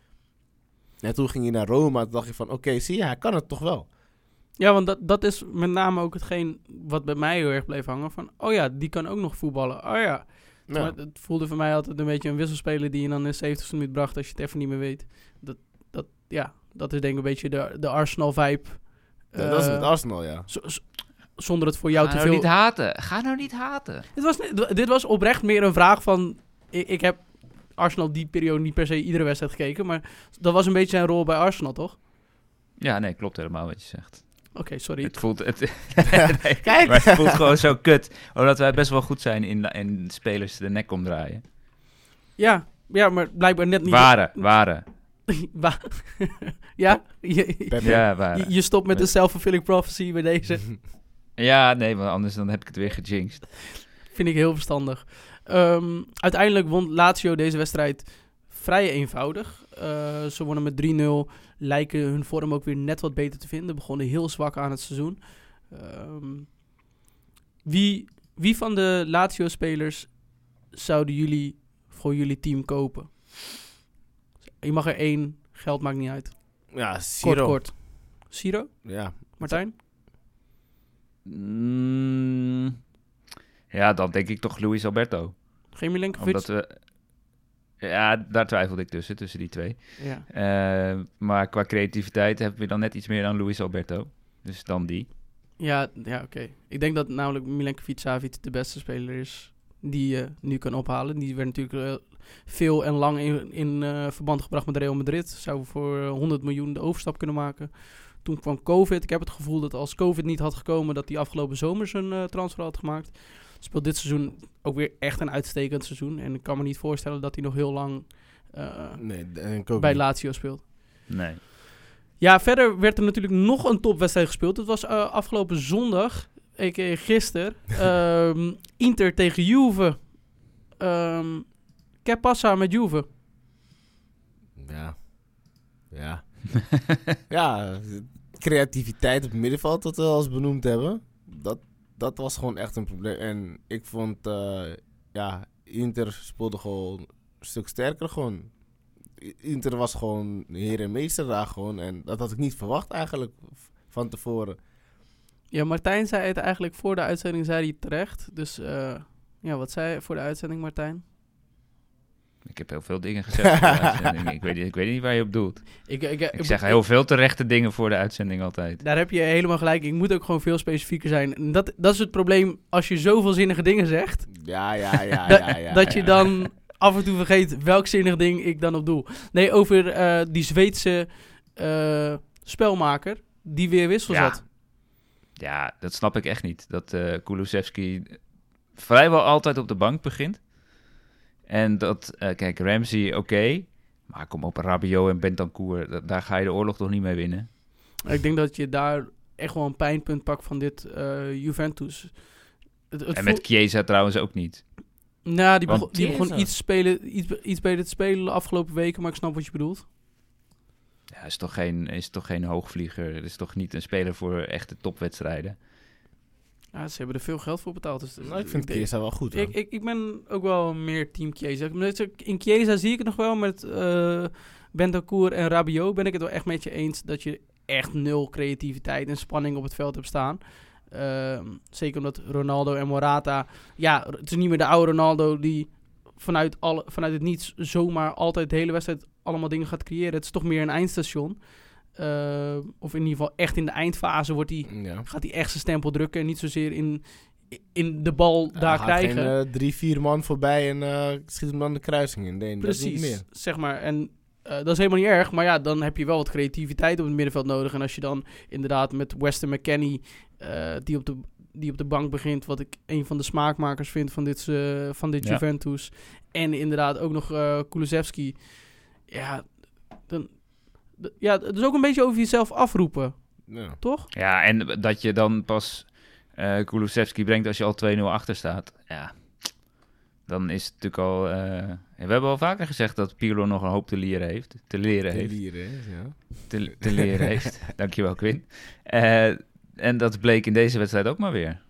En toen ging hij naar Roma. Toen dacht je van, oké, okay, zie je, hij kan het toch wel. Ja, want dat, dat is met name ook hetgeen wat bij mij heel erg bleef hangen. Van, oh ja, die kan ook nog voetballen. Oh ja. Ja. Maar het voelde voor mij altijd een beetje een wisselspeler die je dan in de zeventigste minuut bracht als je het even niet meer weet. Dat, dat, ja, dat is denk ik een beetje de, de Arsenal-vibe. Ja, uh, dat is het Arsenal, ja. Z- z- zonder het voor jou Ga te nou veel... niet haten. Ga nou niet haten. Dit was, dit was oprecht meer een vraag van... Ik, ik heb Arsenal die periode niet per se iedere wedstrijd gekeken, maar dat was een beetje zijn rol bij Arsenal, toch? Ja, nee, klopt helemaal wat je zegt. Oké, okay, sorry. Het voelt, het, nee, Kijk. Maar het voelt gewoon zo kut, omdat wij best wel goed zijn in, in spelers de nek omdraaien. Ja, ja, maar blijkbaar net niet... Waren, waren. Wa- ja? Je, ja, waren. Je, je stopt met de self-fulfilling prophecy bij deze. Ja, nee, maar anders dan heb ik het weer gejinxed. Vind ik heel verstandig. Um, uiteindelijk won Lazio deze wedstrijd vrij eenvoudig. Uh, ze wonnen met drie nul. Lijken hun vorm ook weer net wat beter te vinden. Begonnen heel zwak aan het seizoen. Um, wie, wie van de Lazio-spelers zouden jullie voor jullie team kopen? Je mag er één. Geld maakt niet uit. Ja, Siro. Kort, kort. Siro? Ja. Martijn? Mm, ja, dan denk ik toch Luis Alberto. Geen Milenkovic? Omdat we... Ja, daar twijfelde ik tussen, tussen die twee. Ja. Uh, maar qua creativiteit heb je dan net iets meer dan Luis Alberto. Dus dan die. Ja, ja oké. Okay. Ik denk dat namelijk Milenkovic-Savic de beste speler is die je uh, nu kan ophalen. Die werd natuurlijk uh, veel en lang in, in uh, verband gebracht met Real Madrid. Zou voor uh, honderd miljoen de overstap kunnen maken. Toen kwam COVID. Ik heb het gevoel dat als COVID niet had gekomen, dat hij afgelopen zomer zijn uh, transfer had gemaakt. Speelt dit seizoen ook weer echt een uitstekend seizoen. En ik kan me niet voorstellen dat hij nog heel lang uh, nee, bij Lazio speelt. Nee. Ja, verder werd er natuurlijk nog een topwedstrijd gespeeld. Het was uh, afgelopen zondag, a k a gisteren, um, Inter tegen Juve. Um, ¿Qué pasa met Juve? Ja. Ja. ja, creativiteit op het middenveld, dat we al eens benoemd hebben. Dat, dat was gewoon echt een probleem. En ik vond, uh, ja, Inter speelde gewoon een stuk sterker gewoon. Inter was gewoon heer en meester daar gewoon. En dat had ik niet verwacht eigenlijk van tevoren. Ja, Martijn zei het eigenlijk voor de uitzending, zei hij terecht. Dus uh, ja, wat zei je voor de uitzending, Martijn? Ik heb heel veel dingen gezegd voor de uitzending. Ik weet, niet, ik weet niet waar je op doelt. Ik, ik, ik, ik zeg ik, heel veel terechte dingen voor de uitzending altijd. Daar heb je helemaal gelijk. Ik moet ook gewoon veel specifieker zijn. En dat, dat is het probleem als je zoveel zinnige dingen zegt. Ja, ja, ja. da, ja, ja dat je ja. dan af en toe vergeet welk zinnig ding ik dan op doel. Nee, over uh, die Zweedse uh, spelmaker die weer wissel ja. zat. Ja, dat snap ik echt niet. Dat uh, Kulusevski vrijwel altijd op de bank begint. En dat, uh, kijk, Ramsey, oké. Okay, maar kom op, Rabiot en Bentancur, da- daar ga je de oorlog toch niet mee winnen? Ik denk dat je daar echt wel een pijnpunt pakt van dit uh, Juventus. Het, het en met voel... Chiesa trouwens ook niet. Nou, die, Want... begon, die begon iets, spelen, iets, iets beter te spelen de afgelopen weken, maar ik snap wat je bedoelt. Ja, is toch geen, is toch geen hoogvlieger. Het is toch niet een speler voor echte topwedstrijden. Ja, ze hebben er veel geld voor betaald. Dus, Nou, ik vind Chiesa wel goed. Ik, ik, ik ben ook wel meer team Chiesa. In Chiesa zie ik het nog wel met uh, Bentancur en Rabiot. Ben ik het wel echt met je eens dat je echt nul creativiteit en spanning op het veld hebt staan. Uh, zeker omdat Ronaldo en Morata... Ja, het is niet meer de oude Ronaldo die vanuit, alle, vanuit het niets zomaar altijd de hele wedstrijd allemaal dingen gaat creëren. Het is toch meer een eindstation. Uh, of in ieder geval echt in de eindfase wordt die, ja. gaat hij echt zijn stempel drukken. En niet zozeer in, in de bal ja, daar gaat krijgen. Geen uh, drie, vier man voorbij en uh, schiet hem dan de kruising in. Nee, precies, dat is niet meer. Zeg maar. En uh, dat is helemaal niet erg. Maar ja, dan heb je wel wat creativiteit op het middenveld nodig. En als je dan inderdaad met Weston McKennie, uh, die, op de, die op de bank begint, wat ik een van de smaakmakers vind van dit, uh, van dit ja. Juventus. En inderdaad ook nog uh, Kulusevski. Ja, dan... Ja, het is ook een beetje over jezelf afroepen. Ja. Toch? Ja, en dat je dan pas uh, Kulusevski brengt als je al twee nul achter staat. Ja, dan is het natuurlijk al... Uh, we hebben al vaker gezegd dat Pirlo nog een hoop te leren heeft. Te leren te heeft. Leren, ja. Te, te leren heeft. Dankjewel, Quinn. Uh, en dat bleek in deze wedstrijd ook maar weer.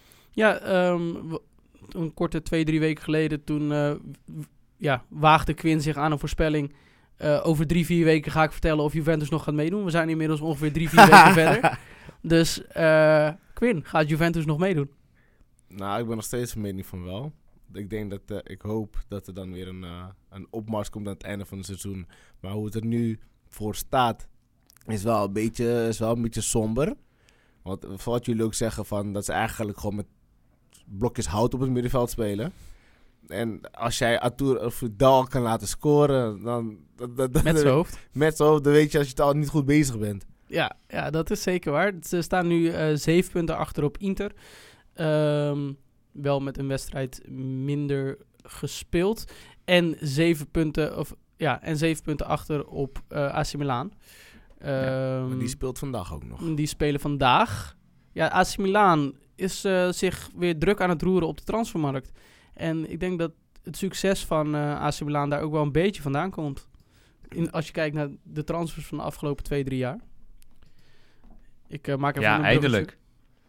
Ja, um, een korte twee, drie weken geleden toen uh, ja, waagde Quinn zich aan een voorspelling... Uh, over drie, vier weken ga ik vertellen of Juventus nog gaat meedoen. We zijn inmiddels ongeveer drie, vier weken verder. Dus, uh, Quinn, gaat Juventus nog meedoen? Nou, ik ben nog steeds van mening van wel. Ik denk dat, uh, ik hoop dat er dan weer een, uh, een opmars komt aan het einde van het seizoen. Maar hoe het er nu voor staat, is wel een beetje, is wel een beetje somber. Want wat jullie ook zeggen van dat ze eigenlijk gewoon met blokjes hout op het middenveld spelen. En als jij Arthur of Dal kan laten scoren, dan... Dat, dat, met zijn hoofd. Met zijn hoofd, dan weet je als je het al niet goed bezig bent. Ja, ja, dat is zeker waar. Ze staan nu uh, zeven punten achter op Inter. Um, wel met een wedstrijd minder gespeeld. En zeven punten, of, ja, en zeven punten achter op uh, A C Milan. Um, ja, maar die speelt vandaag ook nog. Die spelen vandaag. Ja, A C Milan is uh, zich weer druk aan het roeren op de transfermarkt. En ik denk dat het succes van uh, A C Milan daar ook wel een beetje vandaan komt. In, als je kijkt naar de transfers van de afgelopen twee, drie jaar. Ik uh, maak even ja, een eindelijk.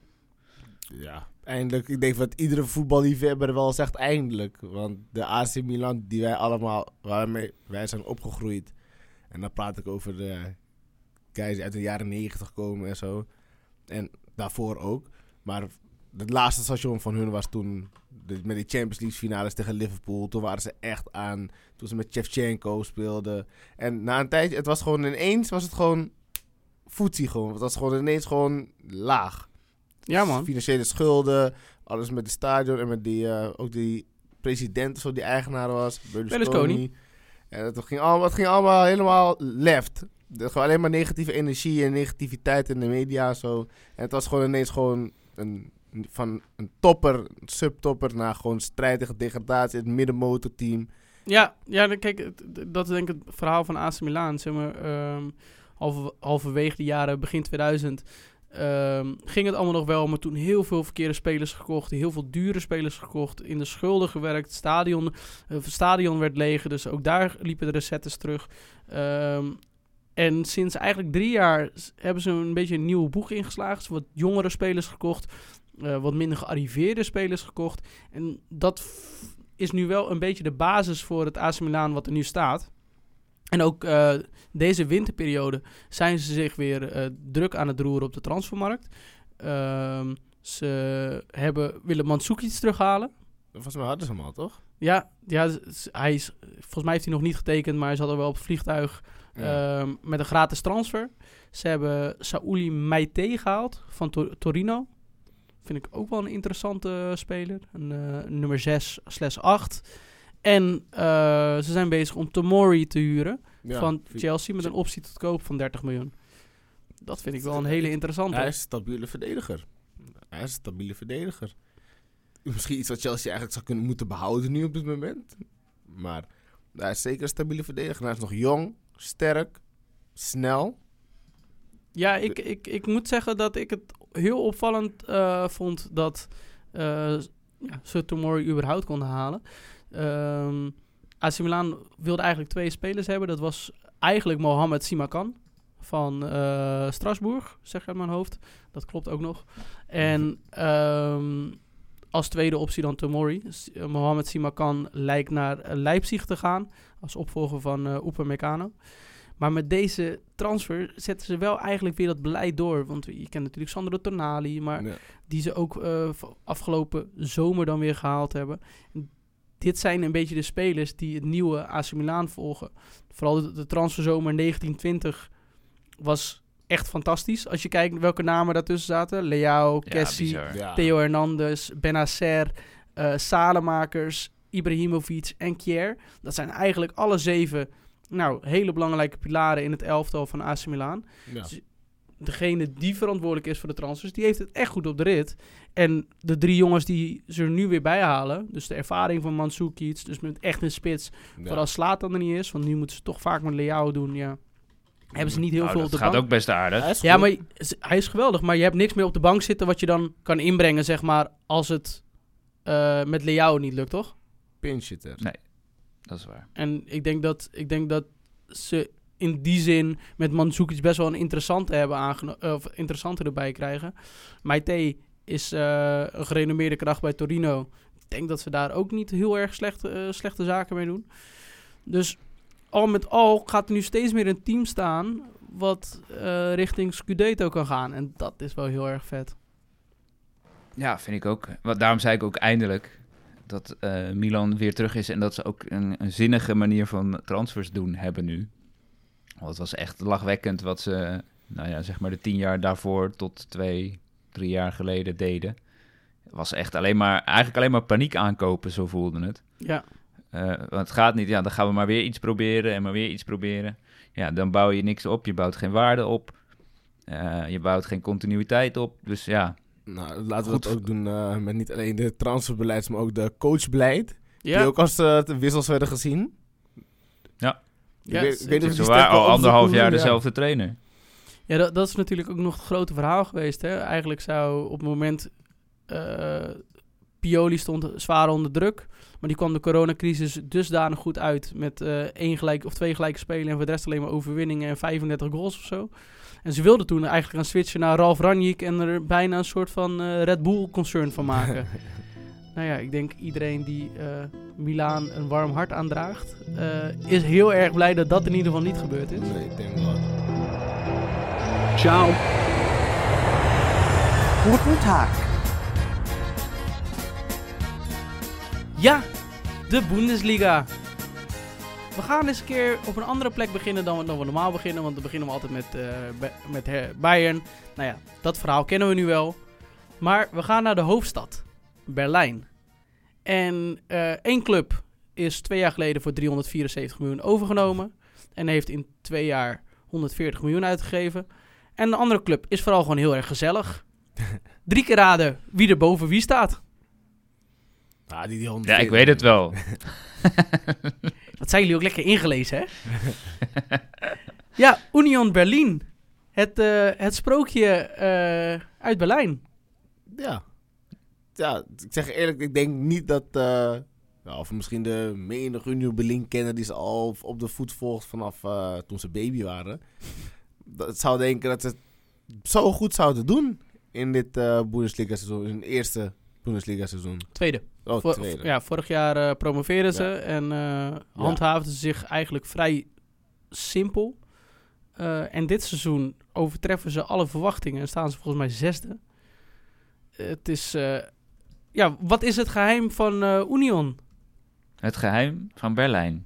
Ja, eindelijk. Ik denk dat iedere voetballiefhebber wel zegt eindelijk. Want de A C Milan die wij allemaal, waarmee wij zijn opgegroeid. En dan praat ik over de guys die uit de jaren negentig komen en zo. En daarvoor ook. Maar het laatste station van hun was toen... De, met die Champions League finales tegen Liverpool. Toen waren ze echt aan. Toen ze met Shevchenko speelden. En na een tijdje, het was gewoon ineens, was het gewoon voetzie gewoon. Het was gewoon ineens gewoon laag. Ja, man. Financiële schulden, alles met de stadion en met die, uh, ook die president of zo, die eigenaar was. Berlusconi. En het ging allemaal, het ging allemaal helemaal left. Er gewoon alleen maar negatieve energie en negativiteit in de media en zo. En het was gewoon ineens gewoon een... Van een topper, een subtopper, naar gewoon strijd tegen degradatie, het middenmotorteam. Ja, ja, kijk, dat is denk ik het verhaal van A C Milan. Zeg maar, um, halver, halverwege de jaren, begin tweeduizend, um, ging het allemaal nog wel. Maar toen heel veel verkeerde spelers gekocht, heel veel dure spelers gekocht, in de schulden gewerkt, stadion, het stadion werd leeg, dus ook daar liepen de recettes terug. Um, En sinds eigenlijk drie jaar hebben ze een beetje een nieuwe boeg ingeslagen. Ze wat jongere spelers gekocht. Uh, wat minder gearriveerde spelers gekocht. En dat f- is nu wel een beetje de basis voor het A C Milan wat er nu staat. En ook uh, deze winterperiode zijn ze zich weer uh, druk aan het roeren op de transfermarkt. Uh, ze hebben, willen Mandzukic terughalen. Volgens mij hadden ze hem al, toch? Ja, ja hij is, volgens mij heeft hij nog niet getekend, maar hij zat er wel op het vliegtuig... Ja. Uh, met een gratis transfer. Ze hebben Saouli Meite gehaald van Tor- Torino. Vind ik ook wel een interessante speler. Een uh, nummer zes slash acht. En uh, ze zijn bezig om Tomori te huren ja, van Chelsea met een optie tot koop van dertig miljoen. Dat vind ik wel een hele interessante. Hij is een stabiele verdediger. Hij is een stabiele verdediger. Misschien iets wat Chelsea eigenlijk zou kunnen moeten behouden nu op dit moment. Maar hij is zeker een stabiele verdediger. Hij is nog jong. Sterk, snel. Ja, ik, ik, ik moet zeggen dat ik het heel opvallend uh, vond dat uh, ja, ze Tomori überhaupt konden halen. Um, A C Milan wilde eigenlijk twee spelers hebben. Dat was eigenlijk Mohamed Simakan van uh, Strasbourg, zeg ik uit mijn hoofd. Dat klopt ook nog. En um, als tweede optie dan Tomori. Uh, Mohamed Simakan lijkt naar uh, Leipzig te gaan. Als opvolger van uh, Upamecano. Maar met deze transfer zetten ze wel eigenlijk weer dat beleid door. Want je kent natuurlijk Sandro Tonali, maar ja. die ze ook uh, afgelopen zomer dan weer gehaald hebben. Dit zijn een beetje de spelers die het nieuwe A C Milan volgen. Vooral de, de transferzomer negentien twintig was echt fantastisch. Als je kijkt welke namen daartussen zaten. Leao, Kessie, ja, ja. Theo Hernandez, Benacer, uh, Salemakers, Ibrahimovic en Kjaer. Dat zijn eigenlijk alle zeven nou, hele belangrijke pilaren in het elftal van A C Milan. Ja. Dus degene die verantwoordelijk is voor de transfers, die heeft het echt goed op de rit. En de drie jongens die ze er nu weer bij halen, dus de ervaring van Mandzukic, dus met echt een spits, ja. vooral Zlatan er niet is, want nu moeten ze toch vaak met Leao doen, ja. Hebben ze niet heel nou, veel op de bank. Dat gaat ook best aardig. Ja, maar hij is geweldig, maar je hebt niks meer op de bank zitten wat je dan kan inbrengen, zeg maar, als het uh, met Leao niet lukt, toch? Pinch-hitter. Nee, dat is waar. En ik denk dat, ik denk dat ze in die zin met Mandzukic best wel een interessante hebben aangeno- of interessante erbij krijgen. Maite is uh, een gerenommeerde kracht bij Torino. Ik denk dat ze daar ook niet heel erg slecht, uh, slechte zaken mee doen. Dus al met al gaat er nu steeds meer een team staan wat uh, richting Scudetto kan gaan. En dat is wel heel erg vet. Ja, vind ik ook. Want daarom zei ik ook eindelijk dat uh, Milan weer terug is en dat ze ook een, een zinnige manier van transfers doen hebben nu. Want het was echt lachwekkend wat ze, nou ja, zeg maar de tien jaar daarvoor tot twee, drie jaar geleden deden. Het was echt alleen maar, eigenlijk alleen maar paniek aankopen, zo voelde het. Ja. Uh, want het gaat niet, ja, dan gaan we maar weer iets proberen en maar weer iets proberen. Ja, dan bouw je niks op, je bouwt geen waarde op, uh, je bouwt geen continuïteit op, dus ja. Nou, laten we het ook doen uh, met niet alleen de transferbeleid, maar ook de coachbeleid. Ja. Die ook als uh, de wissels werden gezien. Ja. Ik ja, weet, ik weet niet of ze die waren al anderhalf jaar ja. dezelfde trainer. Ja, dat, dat is natuurlijk ook nog het grote verhaal geweest. Hè? Eigenlijk zou op het moment... Uh, Pioli stond zwaar onder druk. Maar die kwam de coronacrisis dusdanig goed uit. Met uh, één gelijk of twee gelijke spelen. En voor de rest alleen maar overwinningen en vijfendertig goals of zo. En ze wilden toen eigenlijk gaan switchen naar Ralf Rangnick. En er bijna een soort van uh, Red Bull-concern van maken. Nou ja, ik denk iedereen die uh, Milaan een warm hart aandraagt... Uh, is heel erg blij dat dat in ieder geval niet gebeurd is. Nee, ik denk wel. Ciao. Guten Tag. Ja, de Bundesliga. We gaan eens een keer op een andere plek beginnen dan we, dan we normaal beginnen. Want dan beginnen we altijd met, uh, be- met her- Bayern. Nou ja, dat verhaal kennen we nu wel. Maar we gaan naar de hoofdstad, Berlijn. En uh, één club is twee jaar geleden voor driehonderdvierenzeventig miljoen overgenomen. En heeft in twee jaar honderdveertig miljoen uitgegeven. En de andere club is vooral gewoon heel erg gezellig. Drie keer raden wie er boven wie staat. Ah, die, die ja, ik weet het wel. Dat zijn jullie ook lekker ingelezen, hè? Ja, Union Berlin. Het, uh, het sprookje uh, uit Berlijn. Ja. Ja, ik zeg eerlijk, ik denk niet dat... Uh, nou, of misschien de menige Union Berlin kennen die ze al op de voet volgt vanaf uh, toen ze baby waren. Dat zou denken dat ze het zo goed zouden doen in dit uh, Bundesliga seizoen. In het eerste Bundesliga seizoen. Tweede. Oh, Vor, tweede. Ja, vorig jaar uh, promoveerden ze Ja. en uh, handhaafden ze zich eigenlijk vrij simpel. Uh, en dit seizoen overtreffen ze alle verwachtingen en staan ze volgens mij zesde. Uh, het is... Uh, ja, wat is het geheim van uh, Union? Het geheim van Berlijn.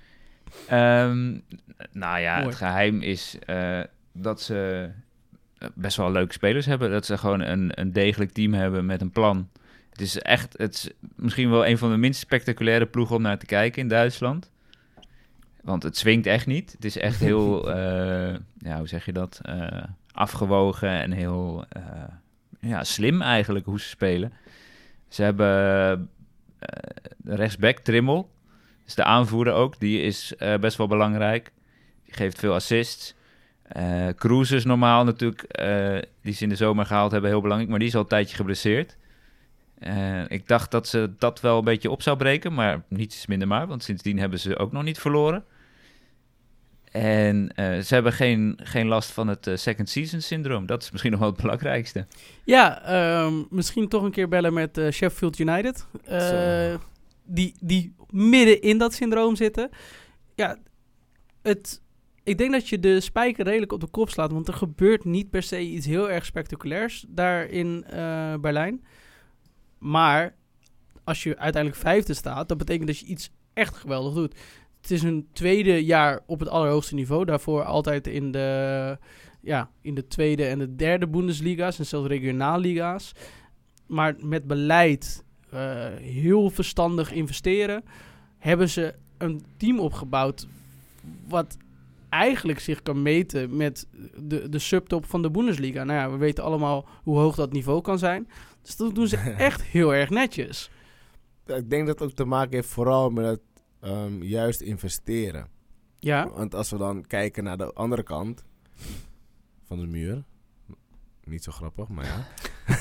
Um, nou ja, Mooi. Het geheim is uh, dat ze best wel leuke spelers hebben. Dat ze gewoon een, een degelijk team hebben met een plan. Het is echt, het is misschien wel een van de minst spectaculaire ploegen om naar te kijken in Duitsland. Want het swingt echt niet. Het is echt heel, uh, ja, hoe zeg je dat? Uh, afgewogen en heel uh, ja, slim eigenlijk hoe ze spelen. Ze hebben uh, de rechtsback Trimmel. Is de aanvoerder ook. Die is uh, best wel belangrijk. Die geeft veel assists. Uh, Kroes is normaal natuurlijk, uh, die ze in de zomer gehaald hebben, heel belangrijk. Maar die is al een tijdje geblesseerd. Uh, ik dacht dat ze dat wel een beetje op zou breken. Maar niets is minder maar. Want sindsdien hebben ze ook nog niet verloren. En uh, ze hebben geen, geen last van het uh, second season syndroom. Dat is misschien nog wel het belangrijkste. Ja, um, misschien toch een keer bellen met uh, Sheffield United. Uh, die, die midden in dat syndroom zitten. Ja, het, ik denk dat je de spijker redelijk op de kop slaat. Want er gebeurt niet per se iets heel erg spectaculairs daar in uh, Berlijn. Maar als je uiteindelijk vijfde staat, dat betekent dat je iets echt geweldig doet. Het is een tweede jaar op het allerhoogste niveau. Daarvoor altijd in de, ja, in de tweede en de derde Bundesliga's en zelfs regionaalliga's. Maar met beleid, uh, heel verstandig investeren, hebben ze een team opgebouwd wat eigenlijk zich kan meten met de, de subtop van de Bundesliga. Nou ja, we weten allemaal hoe hoog dat niveau kan zijn. Dus dat doen ze echt heel erg netjes. Ik denk dat het ook te maken heeft vooral met het um, juist investeren. Ja. Want als we dan kijken naar de andere kant van de muur, niet zo grappig, maar ja.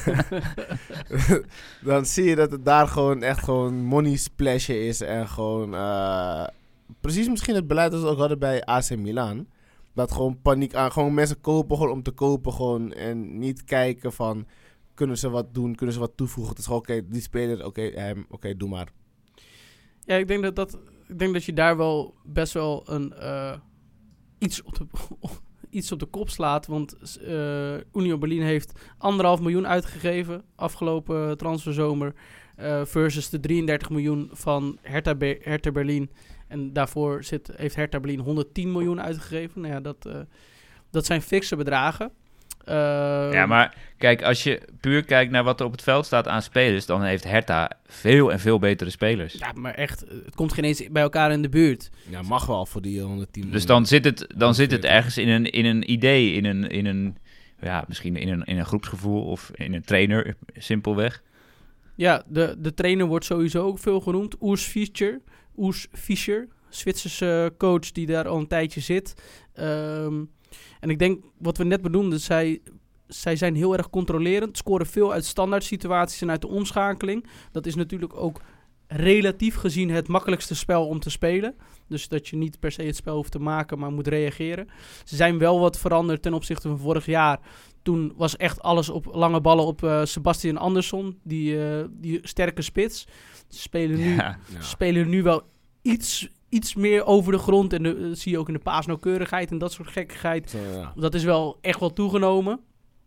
Dan zie je dat het daar gewoon echt gewoon money splashen is en gewoon uh, precies misschien het beleid dat we ook hadden bij A C Milan. Dat gewoon paniek aan, gewoon mensen kopen gewoon om te kopen gewoon en niet kijken van kunnen ze wat doen, kunnen ze wat toevoegen. Het is gewoon oké, okay, die speler, oké, okay, oké, okay, doe maar. Ja, ik denk dat, dat, ik denk dat je daar wel best wel een uh, iets op de iets op de kop slaat, want uh, Union Berlin heeft anderhalf miljoen uitgegeven afgelopen transferzomer uh, versus de drieëndertig miljoen van Hertha, Be- Hertha Berlin. En daarvoor zit, heeft Hertha Berlin honderdtien miljoen uitgegeven. Nou ja, dat, uh, dat zijn fikse bedragen. Uh, ja, maar kijk, als je puur kijkt naar wat er op het veld staat aan spelers, dan heeft Hertha veel en veel betere spelers. Ja, maar echt, het komt geen eens bij elkaar in de buurt. Ja, mag wel voor die honderdtien. Dus dan zit het, dan zit het ergens in een, in een idee, in een, in een, ja, misschien in een, in een groepsgevoel of in een trainer, simpelweg. Ja, de, de trainer wordt sowieso ook veel genoemd. Urs Fischer, Urs Fischer, Zwitserse coach die daar al een tijdje zit. Um, En ik denk, wat we net benoemden, zij, zij zijn heel erg controlerend. Scoren veel uit standaard situaties en uit de omschakeling. Dat is natuurlijk ook relatief gezien het makkelijkste spel om te spelen. Dus dat je niet per se het spel hoeft te maken, maar moet reageren. Ze zijn wel wat veranderd ten opzichte van vorig jaar. Toen was echt alles op lange ballen op uh, Sebastian Andersson, die, uh, die sterke spits. Ze spelen nu, ja, ja. spelen nu wel iets... iets meer over de grond. En de, dat zie je ook in de paasnauwkeurigheid en dat soort gekkigheid. Zo, ja. Dat is wel echt wel toegenomen.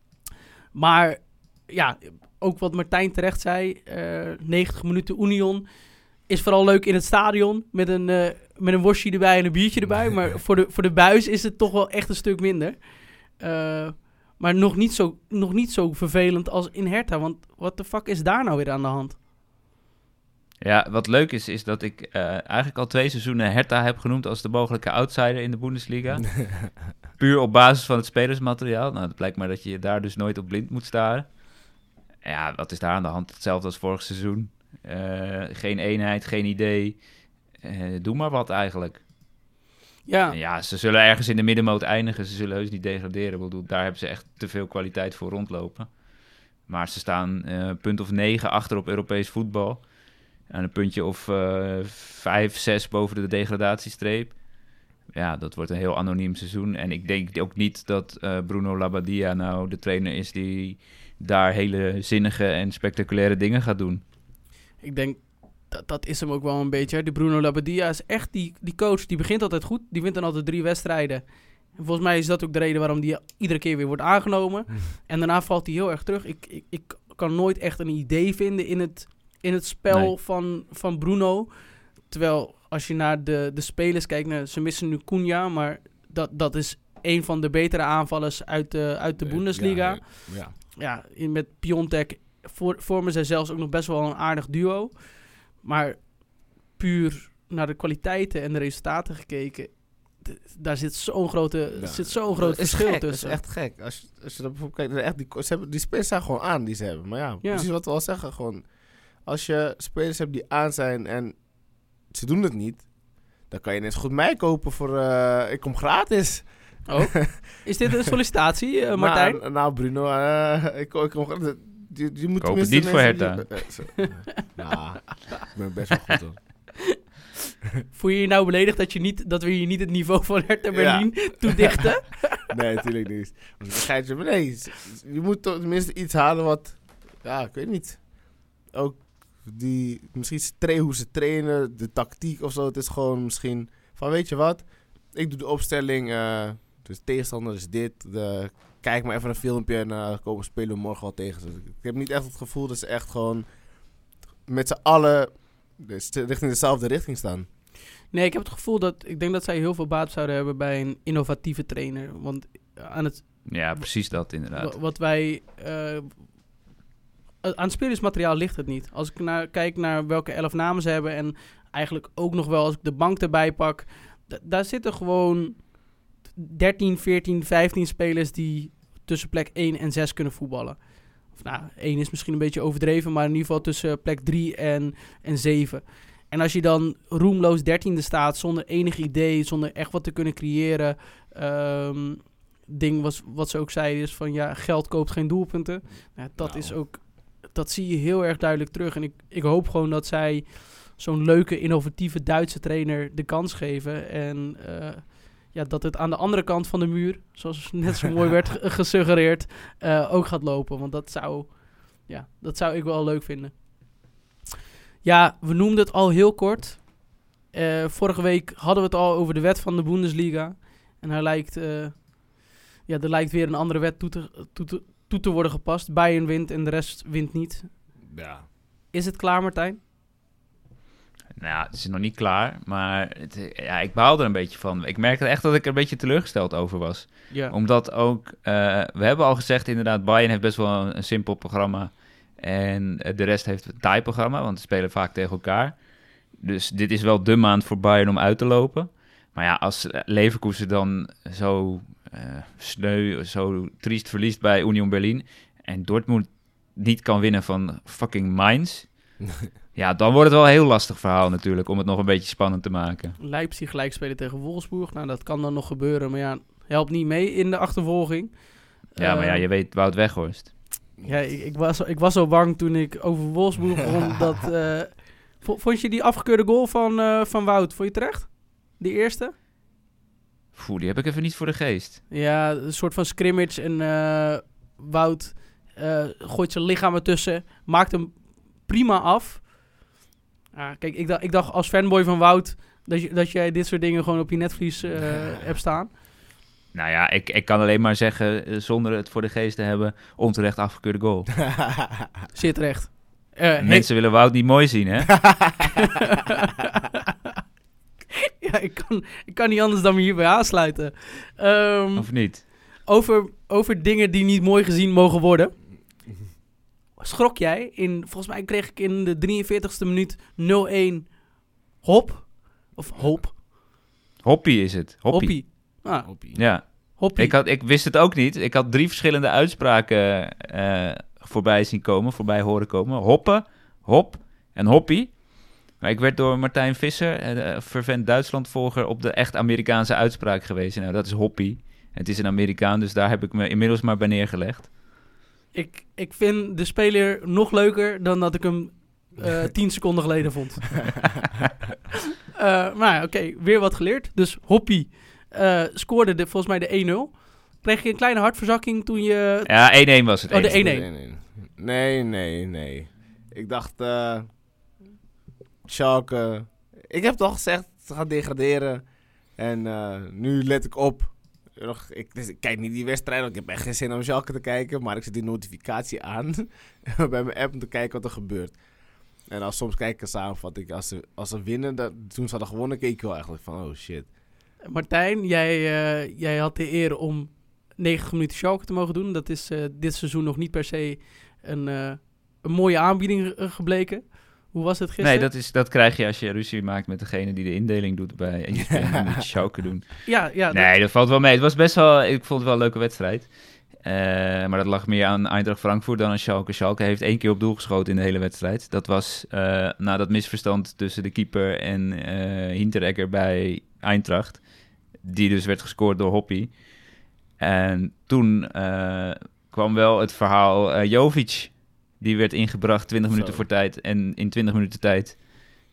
Maar ja, ook wat Martijn terecht zei. Uh, negentig minuten Union is vooral leuk in het stadion. Met een, uh, met een worstje erbij en een biertje erbij. Maar voor de, voor de buis is het toch wel echt een stuk minder. Uh, maar nog niet, zo, nog niet zo vervelend als in Hertha. Want wat de fuck is daar nou weer aan de hand? Ja, wat leuk is, is dat ik uh, eigenlijk al twee seizoenen Hertha heb genoemd als de mogelijke outsider in de Bundesliga. Puur op basis van het spelersmateriaal. Nou, het blijkt maar dat je daar dus nooit op blind moet staren. Ja, wat is daar aan de hand? Hetzelfde als vorig seizoen. Uh, geen eenheid, geen idee. Uh, doe maar wat eigenlijk. Ja. En ja, ze zullen ergens in de middenmoot eindigen. Ze zullen heus niet degraderen. Ik bedoel, daar hebben ze echt te veel kwaliteit voor rondlopen. Maar ze staan uh, een punt of negen achter op Europees voetbal. En een puntje of uh, vijf, zes boven de degradatiestreep. Ja, dat wordt een heel anoniem seizoen. En ik denk ook niet dat uh, Bruno Labbadia nou de trainer is die daar hele zinnige en spectaculaire dingen gaat doen. Ik denk, dat, dat is hem ook wel een beetje. Die Bruno Labbadia is echt die, die coach, die begint altijd goed. Die wint dan altijd drie wedstrijden. En volgens mij is dat ook de reden waarom die iedere keer weer wordt aangenomen. En daarna valt hij heel erg terug. Ik, ik, ik kan nooit echt een idee vinden in het... in het spel nee. van, van Bruno. Terwijl als je naar de, de spelers kijkt, nou, ze missen nu Cunha, maar dat, dat is een van de betere aanvallers uit de, uit de Bundesliga. Ja, ja. ja in, met Piontek voor, vormen zij zelfs ook nog best wel een aardig duo. Maar puur naar de kwaliteiten en de resultaten gekeken, d- daar zit zo'n grote, ja. zit zo'n groot verschil gek, tussen. Dat is echt gek. Als je, als je dat bijvoorbeeld kijkt, echt die, ze hebben, die spelers zijn gewoon aan die ze hebben. Maar ja, ja. precies wat we al zeggen, gewoon... Als je spelers hebt die aan zijn en ze doen het niet, dan kan je ineens goed mij kopen voor... Uh, ik kom gratis. Oh, is dit een sollicitatie, uh, Martijn? Nou, nou Bruno, uh, ik, ik kom gratis. Je, je moet Koop het niet voor Hertha. Die, uh, uh, nou, ik ben best wel goed hoor. Voel je je nou beledigd dat, je niet, dat we je niet het niveau van Hertha Berlin ja. toedichten? Nee, natuurlijk niet. Je, nee, je moet toch tenminste iets halen wat... Ja, ik weet niet. Ook die... Misschien tra- hoe ze trainen, de tactiek of zo. Het is gewoon misschien... Van weet je wat? Ik doe de opstelling... Uh, dus tegenstander is dit. De, kijk maar even een filmpje en uh, komen spelen we morgen al tegen. Dus ik heb niet echt het gevoel dat ze echt gewoon... Met z'n allen... Dus richting dezelfde richting staan. Nee, ik heb het gevoel dat... Ik denk dat zij heel veel baat zouden hebben bij een innovatieve trainer. Want aan het... Ja, precies dat inderdaad. Wat wij... Uh, aan spelersmateriaal ligt het niet. Als ik naar, kijk naar welke elf namen ze hebben... en eigenlijk ook nog wel als ik de bank erbij pak... D- daar zitten gewoon dertien, veertien, vijftien spelers... die tussen plek één en zes kunnen voetballen. Of nou, één is misschien een beetje overdreven... maar in ieder geval tussen plek drie en, en zeven. En als je dan roemloos dertiende staat... zonder enig idee, zonder echt wat te kunnen creëren... Um, ding was, wat ze ook zei is van... ja, geld koopt geen doelpunten. Nou, dat nou. is ook... Dat zie je heel erg duidelijk terug. En ik, ik hoop gewoon dat zij zo'n leuke, innovatieve Duitse trainer de kans geven. En uh, ja, dat het aan de andere kant van de muur, zoals net zo mooi werd gesuggereerd, uh, ook gaat lopen. Want dat zou, ja, dat zou ik wel leuk vinden. Ja, we noemden het al heel kort. Uh, vorige week hadden we het al over de wet van de Bundesliga. En hij lijkt, uh, ja, er lijkt weer een andere wet toe te, toe te toe te worden gepast. Bayern wint en de rest wint niet. Ja. Is het klaar, Martijn? Nou, het is nog niet klaar, maar het, ja, ik baal er een beetje van. Ik merkte echt dat ik er een beetje teleurgesteld over was. Ja. Omdat ook, uh, we hebben al gezegd inderdaad, Bayern heeft best wel een, een simpel programma. En uh, de rest heeft een taai programma, want ze spelen vaak tegen elkaar. Dus dit is wel de maand voor Bayern om uit te lopen. Maar ja, als Leverkusen dan zo... Uh, sneu, zo triest verliest bij Union Berlin en Dortmund niet kan winnen van fucking Mainz, ja, dan wordt het wel een heel lastig verhaal natuurlijk, om het nog een beetje spannend te maken. Leipzig gelijk spelen tegen Wolfsburg, nou dat kan dan nog gebeuren, maar ja, helpt niet mee in de achtervolging. Ja, uh, maar ja, je weet Wout Weghorst. Ja, ik, ik, was, ik was zo bang toen ik over Wolfsburg begon dat... Uh, vond je die afgekeurde goal van, uh, van Wout, vond je terecht? Die eerste? Oeh, die heb ik even niet voor de geest. Ja, een soort van scrimmage en uh, Wout uh, gooit zijn lichaam ertussen, maakt hem prima af. Ah, kijk, ik dacht, ik dacht als fanboy van Wout dat, je, dat jij dit soort dingen gewoon op je netvlies uh, hebt staan. Nou ja, ik, ik kan alleen maar zeggen, zonder het voor de geest te hebben, onterecht afgekeurde goal. Zit recht. Uh, Mensen hey. willen Wout niet mooi zien, hè? Ja, ik kan, ik kan niet anders dan me hierbij aansluiten. Um, of niet? Over, over dingen die niet mooi gezien mogen worden. Schrok jij? In, volgens mij kreeg ik in de drieënveertigste minuut nul-een hop. Of hoop. Hoppie is het. Hoppie. Hoppie. Ah. Hoppie. Ja. Hoppie. Ik, had, ik wist het ook niet. Ik had drie verschillende uitspraken uh, voorbij zien komen, voorbij horen komen. Hoppen, hop en hoppie. Maar ik werd door Martijn Visser, uh, fervent Duitslandvolger, op de echt Amerikaanse uitspraak gewezen. Nou, dat is hoppie. Het is een Amerikaan, dus daar heb ik me inmiddels maar bij neergelegd. Ik, ik vind de speler nog leuker dan dat ik hem uh, tien seconden geleden vond. uh, maar oké, okay, weer wat geleerd. Dus Hoppie uh, scoorde de, volgens mij de één nul. Kreeg je een kleine hartverzakking toen je... Ja, één-één was het. Oh, de één-één. Nee, nee, nee. Ik dacht, uh, Schalke... Ik heb toch gezegd, ze gaan degraderen. En uh, nu let ik op. Ik, dus ik kijk niet die wedstrijd, want ik heb echt geen zin om Schalke te kijken. Maar ik zet die notificatie aan bij mijn app om te kijken wat er gebeurt. En als soms kijk ik een samenvatting. Als ze, als ze winnen, dat, toen ze hadden gewonnen, keek ik wel eigenlijk van, oh shit. Martijn, jij, uh, jij had de eer om negentig minuten Schalke te mogen doen. Dat is uh, dit seizoen nog niet per se een, uh, een mooie aanbieding uh, gebleken. Hoe was het gisteren? Nee, dat, is, dat krijg je als je ruzie maakt met degene die de indeling doet bij E S P N. Dan moet je Schalke doen. Ja, ja. Nee, dat... dat valt wel mee. Het was best wel, ik vond het wel een leuke wedstrijd. Uh, maar dat lag meer aan Eintracht Frankfurt dan aan Schalke. Schalke heeft één keer op doel geschoten in de hele wedstrijd. Dat was uh, na dat misverstand tussen de keeper en uh, Hinteregger bij Eintracht. Die dus werd gescoord door Hoppie. En toen uh, kwam wel het verhaal uh, Jovic. Die werd ingebracht twintig minuten voor tijd. En in twintig minuten tijd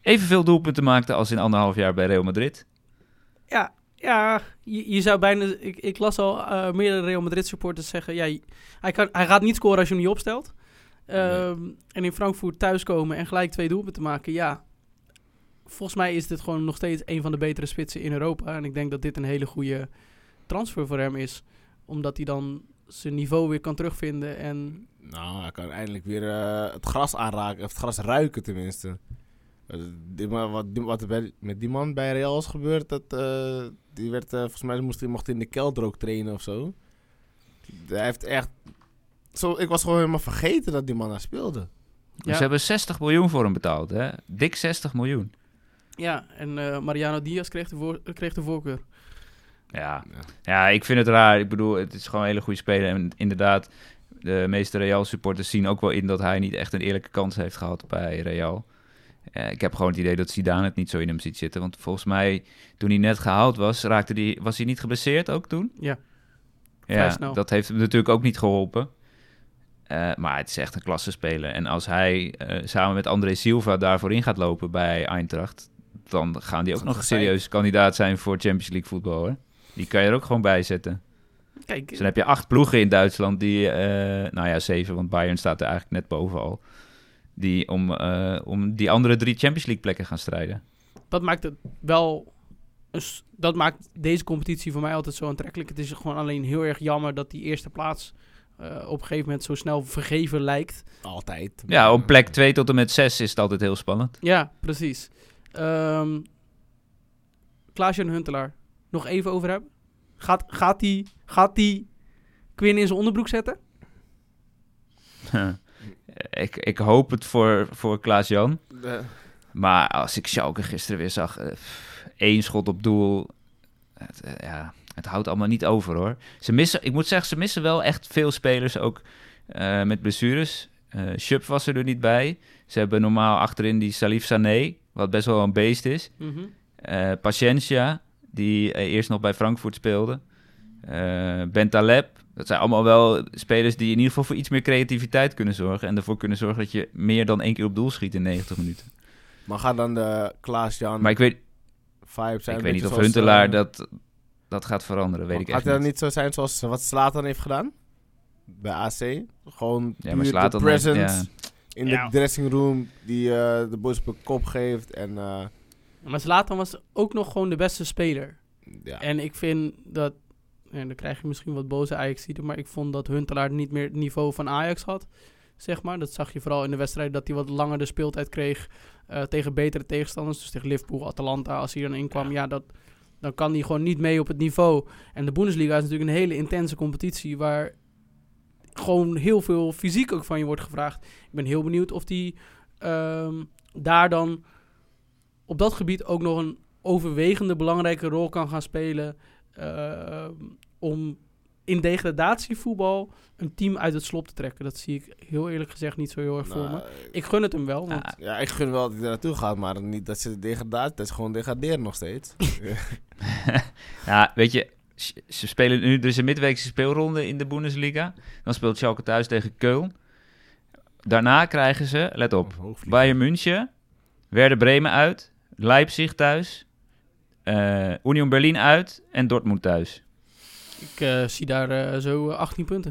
evenveel doelpunten maakte als in anderhalf jaar bij Real Madrid. Ja, ja je, je zou bijna... Ik, ik las al uh, meerdere Real Madrid supporters zeggen... Ja, hij, kan, hij gaat niet scoren als je hem niet opstelt. Um, nee. En in Frankfurt thuiskomen en gelijk twee doelpunten maken. Ja, volgens mij is dit gewoon nog steeds een van de betere spitsen in Europa. En ik denk dat dit een hele goede transfer voor hem is. Omdat hij dan zijn niveau weer kan terugvinden. En... Nou, hij kan eindelijk weer uh, het gras aanraken. Of het gras ruiken tenminste. Uh, die, wat, die, wat er bij, met die man bij Real is gebeurd, dat, uh, die werd, uh, volgens mij moest hij mocht in de kelder ook trainen of zo. Hij heeft echt... Zo, ik was gewoon helemaal vergeten dat die man daar speelde. Ja. Ze hebben zestig miljoen voor hem betaald, hè? Dik zestig miljoen. Ja, en uh, Mariano Diaz kreeg de, voor, kreeg de voorkeur. Ja. Ja. ja, ik vind het raar. Ik bedoel, het is gewoon een hele goede speler. En inderdaad, de meeste Real-supporters zien ook wel in dat hij niet echt een eerlijke kans heeft gehad bij Real. Uh, ik heb gewoon het idee dat Zidane het niet zo in hem ziet zitten. Want volgens mij, toen hij net gehaald was, raakte die, was hij niet geblesseerd ook toen? Ja, ja snel. Dat heeft hem natuurlijk ook niet geholpen. Uh, maar het is echt een klassenspeler. En als hij uh, samen met André Silva daarvoor in gaat lopen bij Eintracht, dan gaan die ook nog een serieuze kandidaat zijn voor Champions League voetbal. Hè? Die kan je er ook gewoon bij zetten. Kijk, dus dan heb je acht ploegen in Duitsland die, uh, nou ja, zeven, want Bayern staat er eigenlijk net boven al, die om, uh, om die andere drie Champions League plekken gaan strijden. Dat maakt het wel, dat maakt deze competitie voor mij altijd zo aantrekkelijk. Het is gewoon alleen heel erg jammer dat die eerste plaats Uh, op een gegeven moment zo snel vergeven lijkt. Altijd. Ja, op plek twee tot en met zes is het altijd heel spannend. Ja, precies. Um, Klaas-Jan Huntelaar, nog even over hebben? Gaat, gaat die, gaat die Quinn in zijn onderbroek zetten? ik, ik hoop het voor, voor Klaas-Jan. De... Maar als ik Schalke gisteren weer zag, uh, één schot op doel, het, uh, ja... Het houdt allemaal niet over, hoor. Ze missen, ik moet zeggen, ze missen wel echt veel spelers, ook uh, met blessures. Uh, Schöpf was er, er niet bij. Ze hebben normaal achterin die Salif Sané, wat best wel een beest is. Mm-hmm. Uh, Paciencia, die uh, eerst nog bij Frankfurt speelde. Uh, Bentaleb. Dat zijn allemaal wel spelers die in ieder geval voor iets meer creativiteit kunnen zorgen. En ervoor kunnen zorgen dat je meer dan één keer op doel schiet in negentig minuten. Maar gaat dan de Klaas-Jan... Maar ik weet, vibe zijn ik weet niet of Huntelaar uh, dat... Dat gaat veranderen, weet ik echt niet. Gaat het dan niet zo zijn zoals wat Zlatan heeft gedaan? Bij A C? Gewoon ja, maar Zlatan de presence heeft, ja. in ja. de dressing room die uh, de boys op een kop geeft. En, uh... Maar Zlatan was ook nog gewoon de beste speler. Ja. En ik vind dat... En dan krijg je misschien wat boze Ajax-zieden, maar ik vond dat Huntelaar niet meer het niveau van Ajax had. Zeg maar. Dat zag je vooral in de wedstrijd dat hij wat langer de speeltijd kreeg uh, tegen betere tegenstanders. Dus tegen Liverpool, Atalanta, als hij dan inkwam. Ja, ja dat... Dan kan hij gewoon niet mee op het niveau. En de Bundesliga is natuurlijk een hele intense competitie waar gewoon heel veel fysiek ook van je wordt gevraagd. Ik ben heel benieuwd of hij um, daar dan op dat gebied ook nog een overwegende belangrijke rol kan gaan spelen. Uh, om in degradatievoetbal een team uit het slop te trekken. Dat zie ik heel eerlijk gezegd niet zo heel erg nou, voor me. Ik gun het hem wel. Want... Ja, ik gun wel dat hij er naartoe gaat, maar niet dat ze degradatie, dat is gewoon degraderen nog steeds. Ja, weet je, ze spelen nu dus een midweekse speelronde in de Bundesliga. Dan speelt Schalke thuis tegen Köln. Daarna krijgen ze, let op, Bayern München, Werder Bremen uit, Leipzig thuis, uh, Union Berlin uit en Dortmund thuis. Ik uh, zie daar uh, zo uh, achttien punten.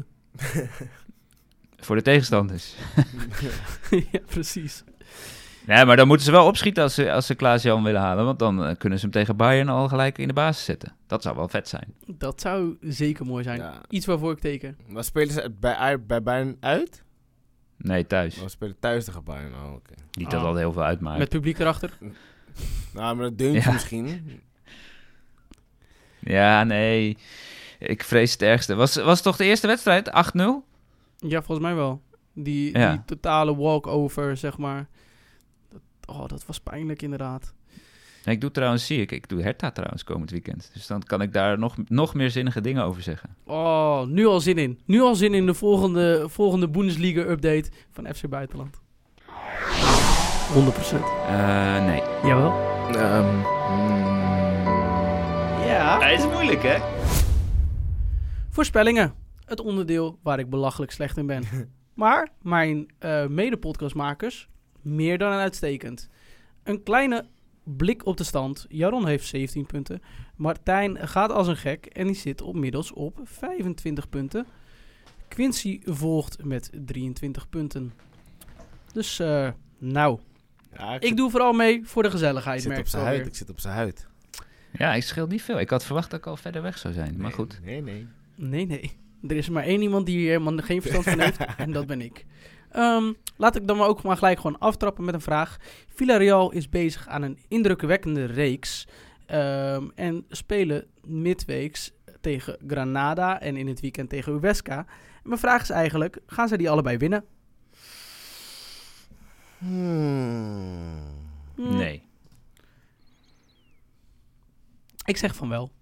Voor de tegenstanders. Ja, precies. Nee, maar dan moeten ze wel opschieten als ze, als ze Klaas-Jan willen halen. Want dan uh, kunnen ze hem tegen Bayern al gelijk in de basis zetten. Dat zou wel vet zijn. Dat zou zeker mooi zijn. Ja. Iets waarvoor ik teken. Maar spelen ze bij, bij Bayern uit? Nee, thuis. Oh, we spelen thuis tegen Bayern. Oh, okay. Niet dat oh. dat heel veel uitmaakt. Met publiek erachter? Nou, maar dat deuntje ja. misschien. Ja, nee... Ik vrees het ergste. Was, was het toch de eerste wedstrijd? acht nul? Ja, volgens mij wel. Die, ja. die totale walkover, zeg maar. Dat, oh, dat was pijnlijk inderdaad. En ik doe trouwens, zie ik, ik doe Hertha trouwens komend weekend. Dus dan kan ik daar nog, nog meer zinnige dingen over zeggen. Oh, nu al zin in. Nu al zin in de volgende, volgende Bundesliga-update van F C Buitenland. honderd procent. Uh, nee. Jawel. Um, mm. Ja. Dat is moeilijk, hè? Voorspellingen. Het onderdeel waar ik belachelijk slecht in ben. Maar mijn uh, mede-podcastmakers meer dan uitstekend. een kleine blik op de stand. Jaron heeft zeventien punten. Martijn gaat als een gek en die zit inmiddels op vijfentwintig punten. Quincy volgt met drieëntwintig punten. Dus, uh, nou. Ja, ik, ik zit, doe vooral mee voor de gezelligheid. ik zit op zijn huid. Ik zit op zijn huid. Ja, ik scheelt niet veel. Ik had verwacht dat ik al verder weg zou zijn. Nee, maar goed. Nee, nee. Nee, nee. Er is maar één iemand die hier helemaal geen verstand van heeft. En dat ben ik. Um, laat ik dan maar ook maar gelijk gewoon aftrappen met een vraag. Villarreal is bezig aan een indrukwekkende reeks. Um, en spelen midweeks tegen Granada en in het weekend tegen Huesca. En mijn vraag is eigenlijk, gaan zij die allebei winnen? Hmm. Hmm. Nee. Ik zeg van wel.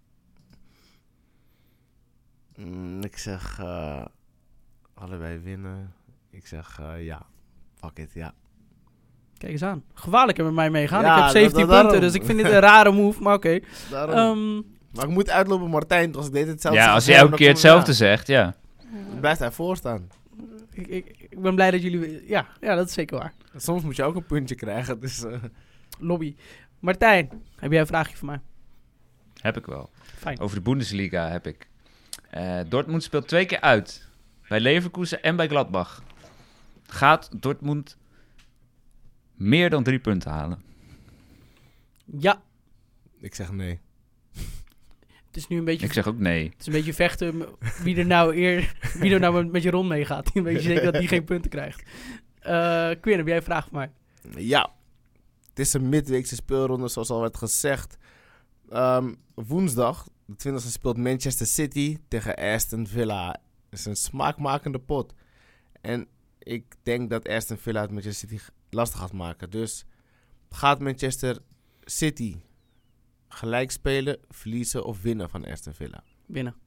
Mm, ik zeg uh, allebei winnen. Ik zeg uh, ja. Fuck it, ja. Kijk eens aan. Gevaarlijk met mij meegaan. Ja, ik heb zeventien dat, dat, punten, dus ik vind dit een rare move, maar oké. Okay. Um, maar ik moet uitlopen Martijn, als ik deed hetzelfde. Ja, als hij elke keer hetzelfde ja. zegt, ja. Blijft hij voorstaan. Ik, ik, ik ben blij dat jullie... Ja, ja, dat is zeker waar. Soms moet je ook een puntje krijgen, dus... Uh... Lobby. Martijn, heb jij een vraagje voor mij? Heb ik wel. Fijn. Over de Bundesliga heb ik. Uh, Dortmund speelt twee keer uit. Bij Leverkusen en bij Gladbach. Gaat Dortmund meer dan drie punten halen? Ja. Ik zeg nee. Het is nu een beetje... Ik zeg ook nee. Het is een beetje vechten wie er nou eer, wie er nou met je rond meegaat. Een beetje zeker dat die geen punten krijgt. Uh, Quinn, heb jij een vraag voor mij? Ja. Het is een midweekse speelronde, zoals al werd gezegd. Um, woensdag, de twintigste, speelt Manchester City tegen Aston Villa. Het is een smaakmakende pot. En ik denk dat Aston Villa het Manchester City lastig gaat maken. Dus gaat Manchester City gelijk spelen, verliezen of winnen van Aston Villa? Winnen.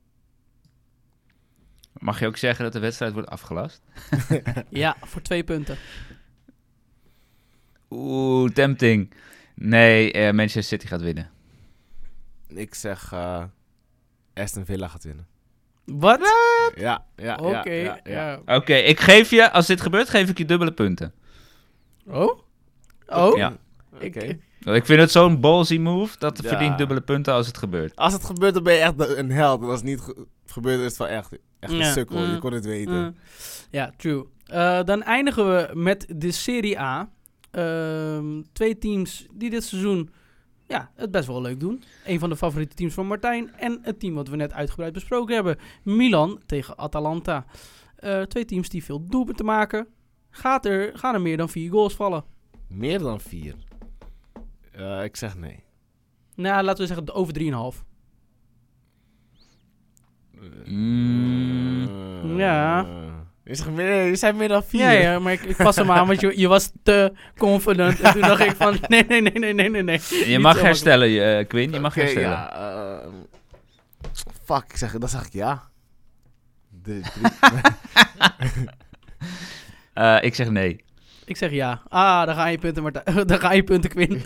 Mag je ook zeggen dat de wedstrijd wordt afgelast? Ja, voor twee punten. Oeh, tempting. Nee, uh, Manchester City gaat winnen. Ik zeg uh, Aston Villa gaat winnen. Wat? Ja, ja, Oké. okay, ja, ja, ja. Oké, okay, ik geef je, als dit gebeurt, geef ik je dubbele punten. Oh? Oh? Ja. Oké. Okay. Ik vind het zo'n ballsy move, dat ja. verdient dubbele punten als het gebeurt. Als het gebeurt, dan ben je echt een held. En als het niet ge- gebeurt, is het wel echt, echt een ja. sukkel. Mm. Je kon het weten. Mm. Ja, true. Uh, dan eindigen we met de Serie A. Uh, twee teams die dit seizoen ja, het best wel leuk doen. Een van de favoriete teams van Martijn. En het team wat we net uitgebreid besproken hebben. Milan tegen Atalanta. Uh, twee teams die veel doelpunten maken. Gaat er, gaan er meer dan vier goals vallen? Meer dan vier? Uh, ik zeg nee. Nou, laten we zeggen over drie komma vijf. Mm. Uh, ja. Je, zegt meer, je zei meer dan vier. Ja, ja, maar ik, ik pas hem aan, want je, je was te confident. En toen dacht ik van, nee, nee, nee, nee, nee, nee. nee. Je mag herstellen, uh, Quinn. Je mag okay, herstellen. Ja, uh, fuck, ik zeg, dan zeg ik ja. De, uh, ik zeg nee. Ik zeg ja. Ah, daar gaan je punten, Martijn. Daar gaan je punten, Quinn.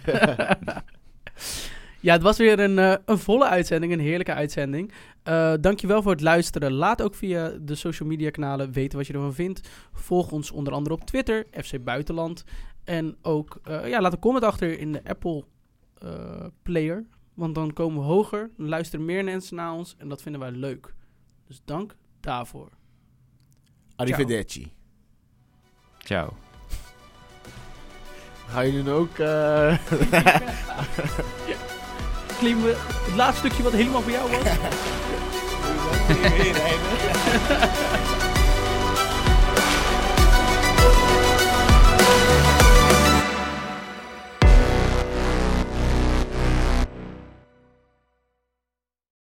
Ja, het was weer een, uh, een volle uitzending, een heerlijke uitzending. Uh, dankjewel voor het luisteren. Laat ook via de social media kanalen weten wat je ervan vindt. Volg ons onder andere op Twitter, F C Buitenland. En ook, uh, ja, laat een comment achter in de Apple uh, Player. Want dan komen we hoger, dan luisteren meer mensen naar ons en dat vinden wij leuk. Dus dank daarvoor. Arrivederci. Ciao. Ciao. Ga je nu ook... Uh... Klimmen we het laatste stukje wat helemaal voor jou was.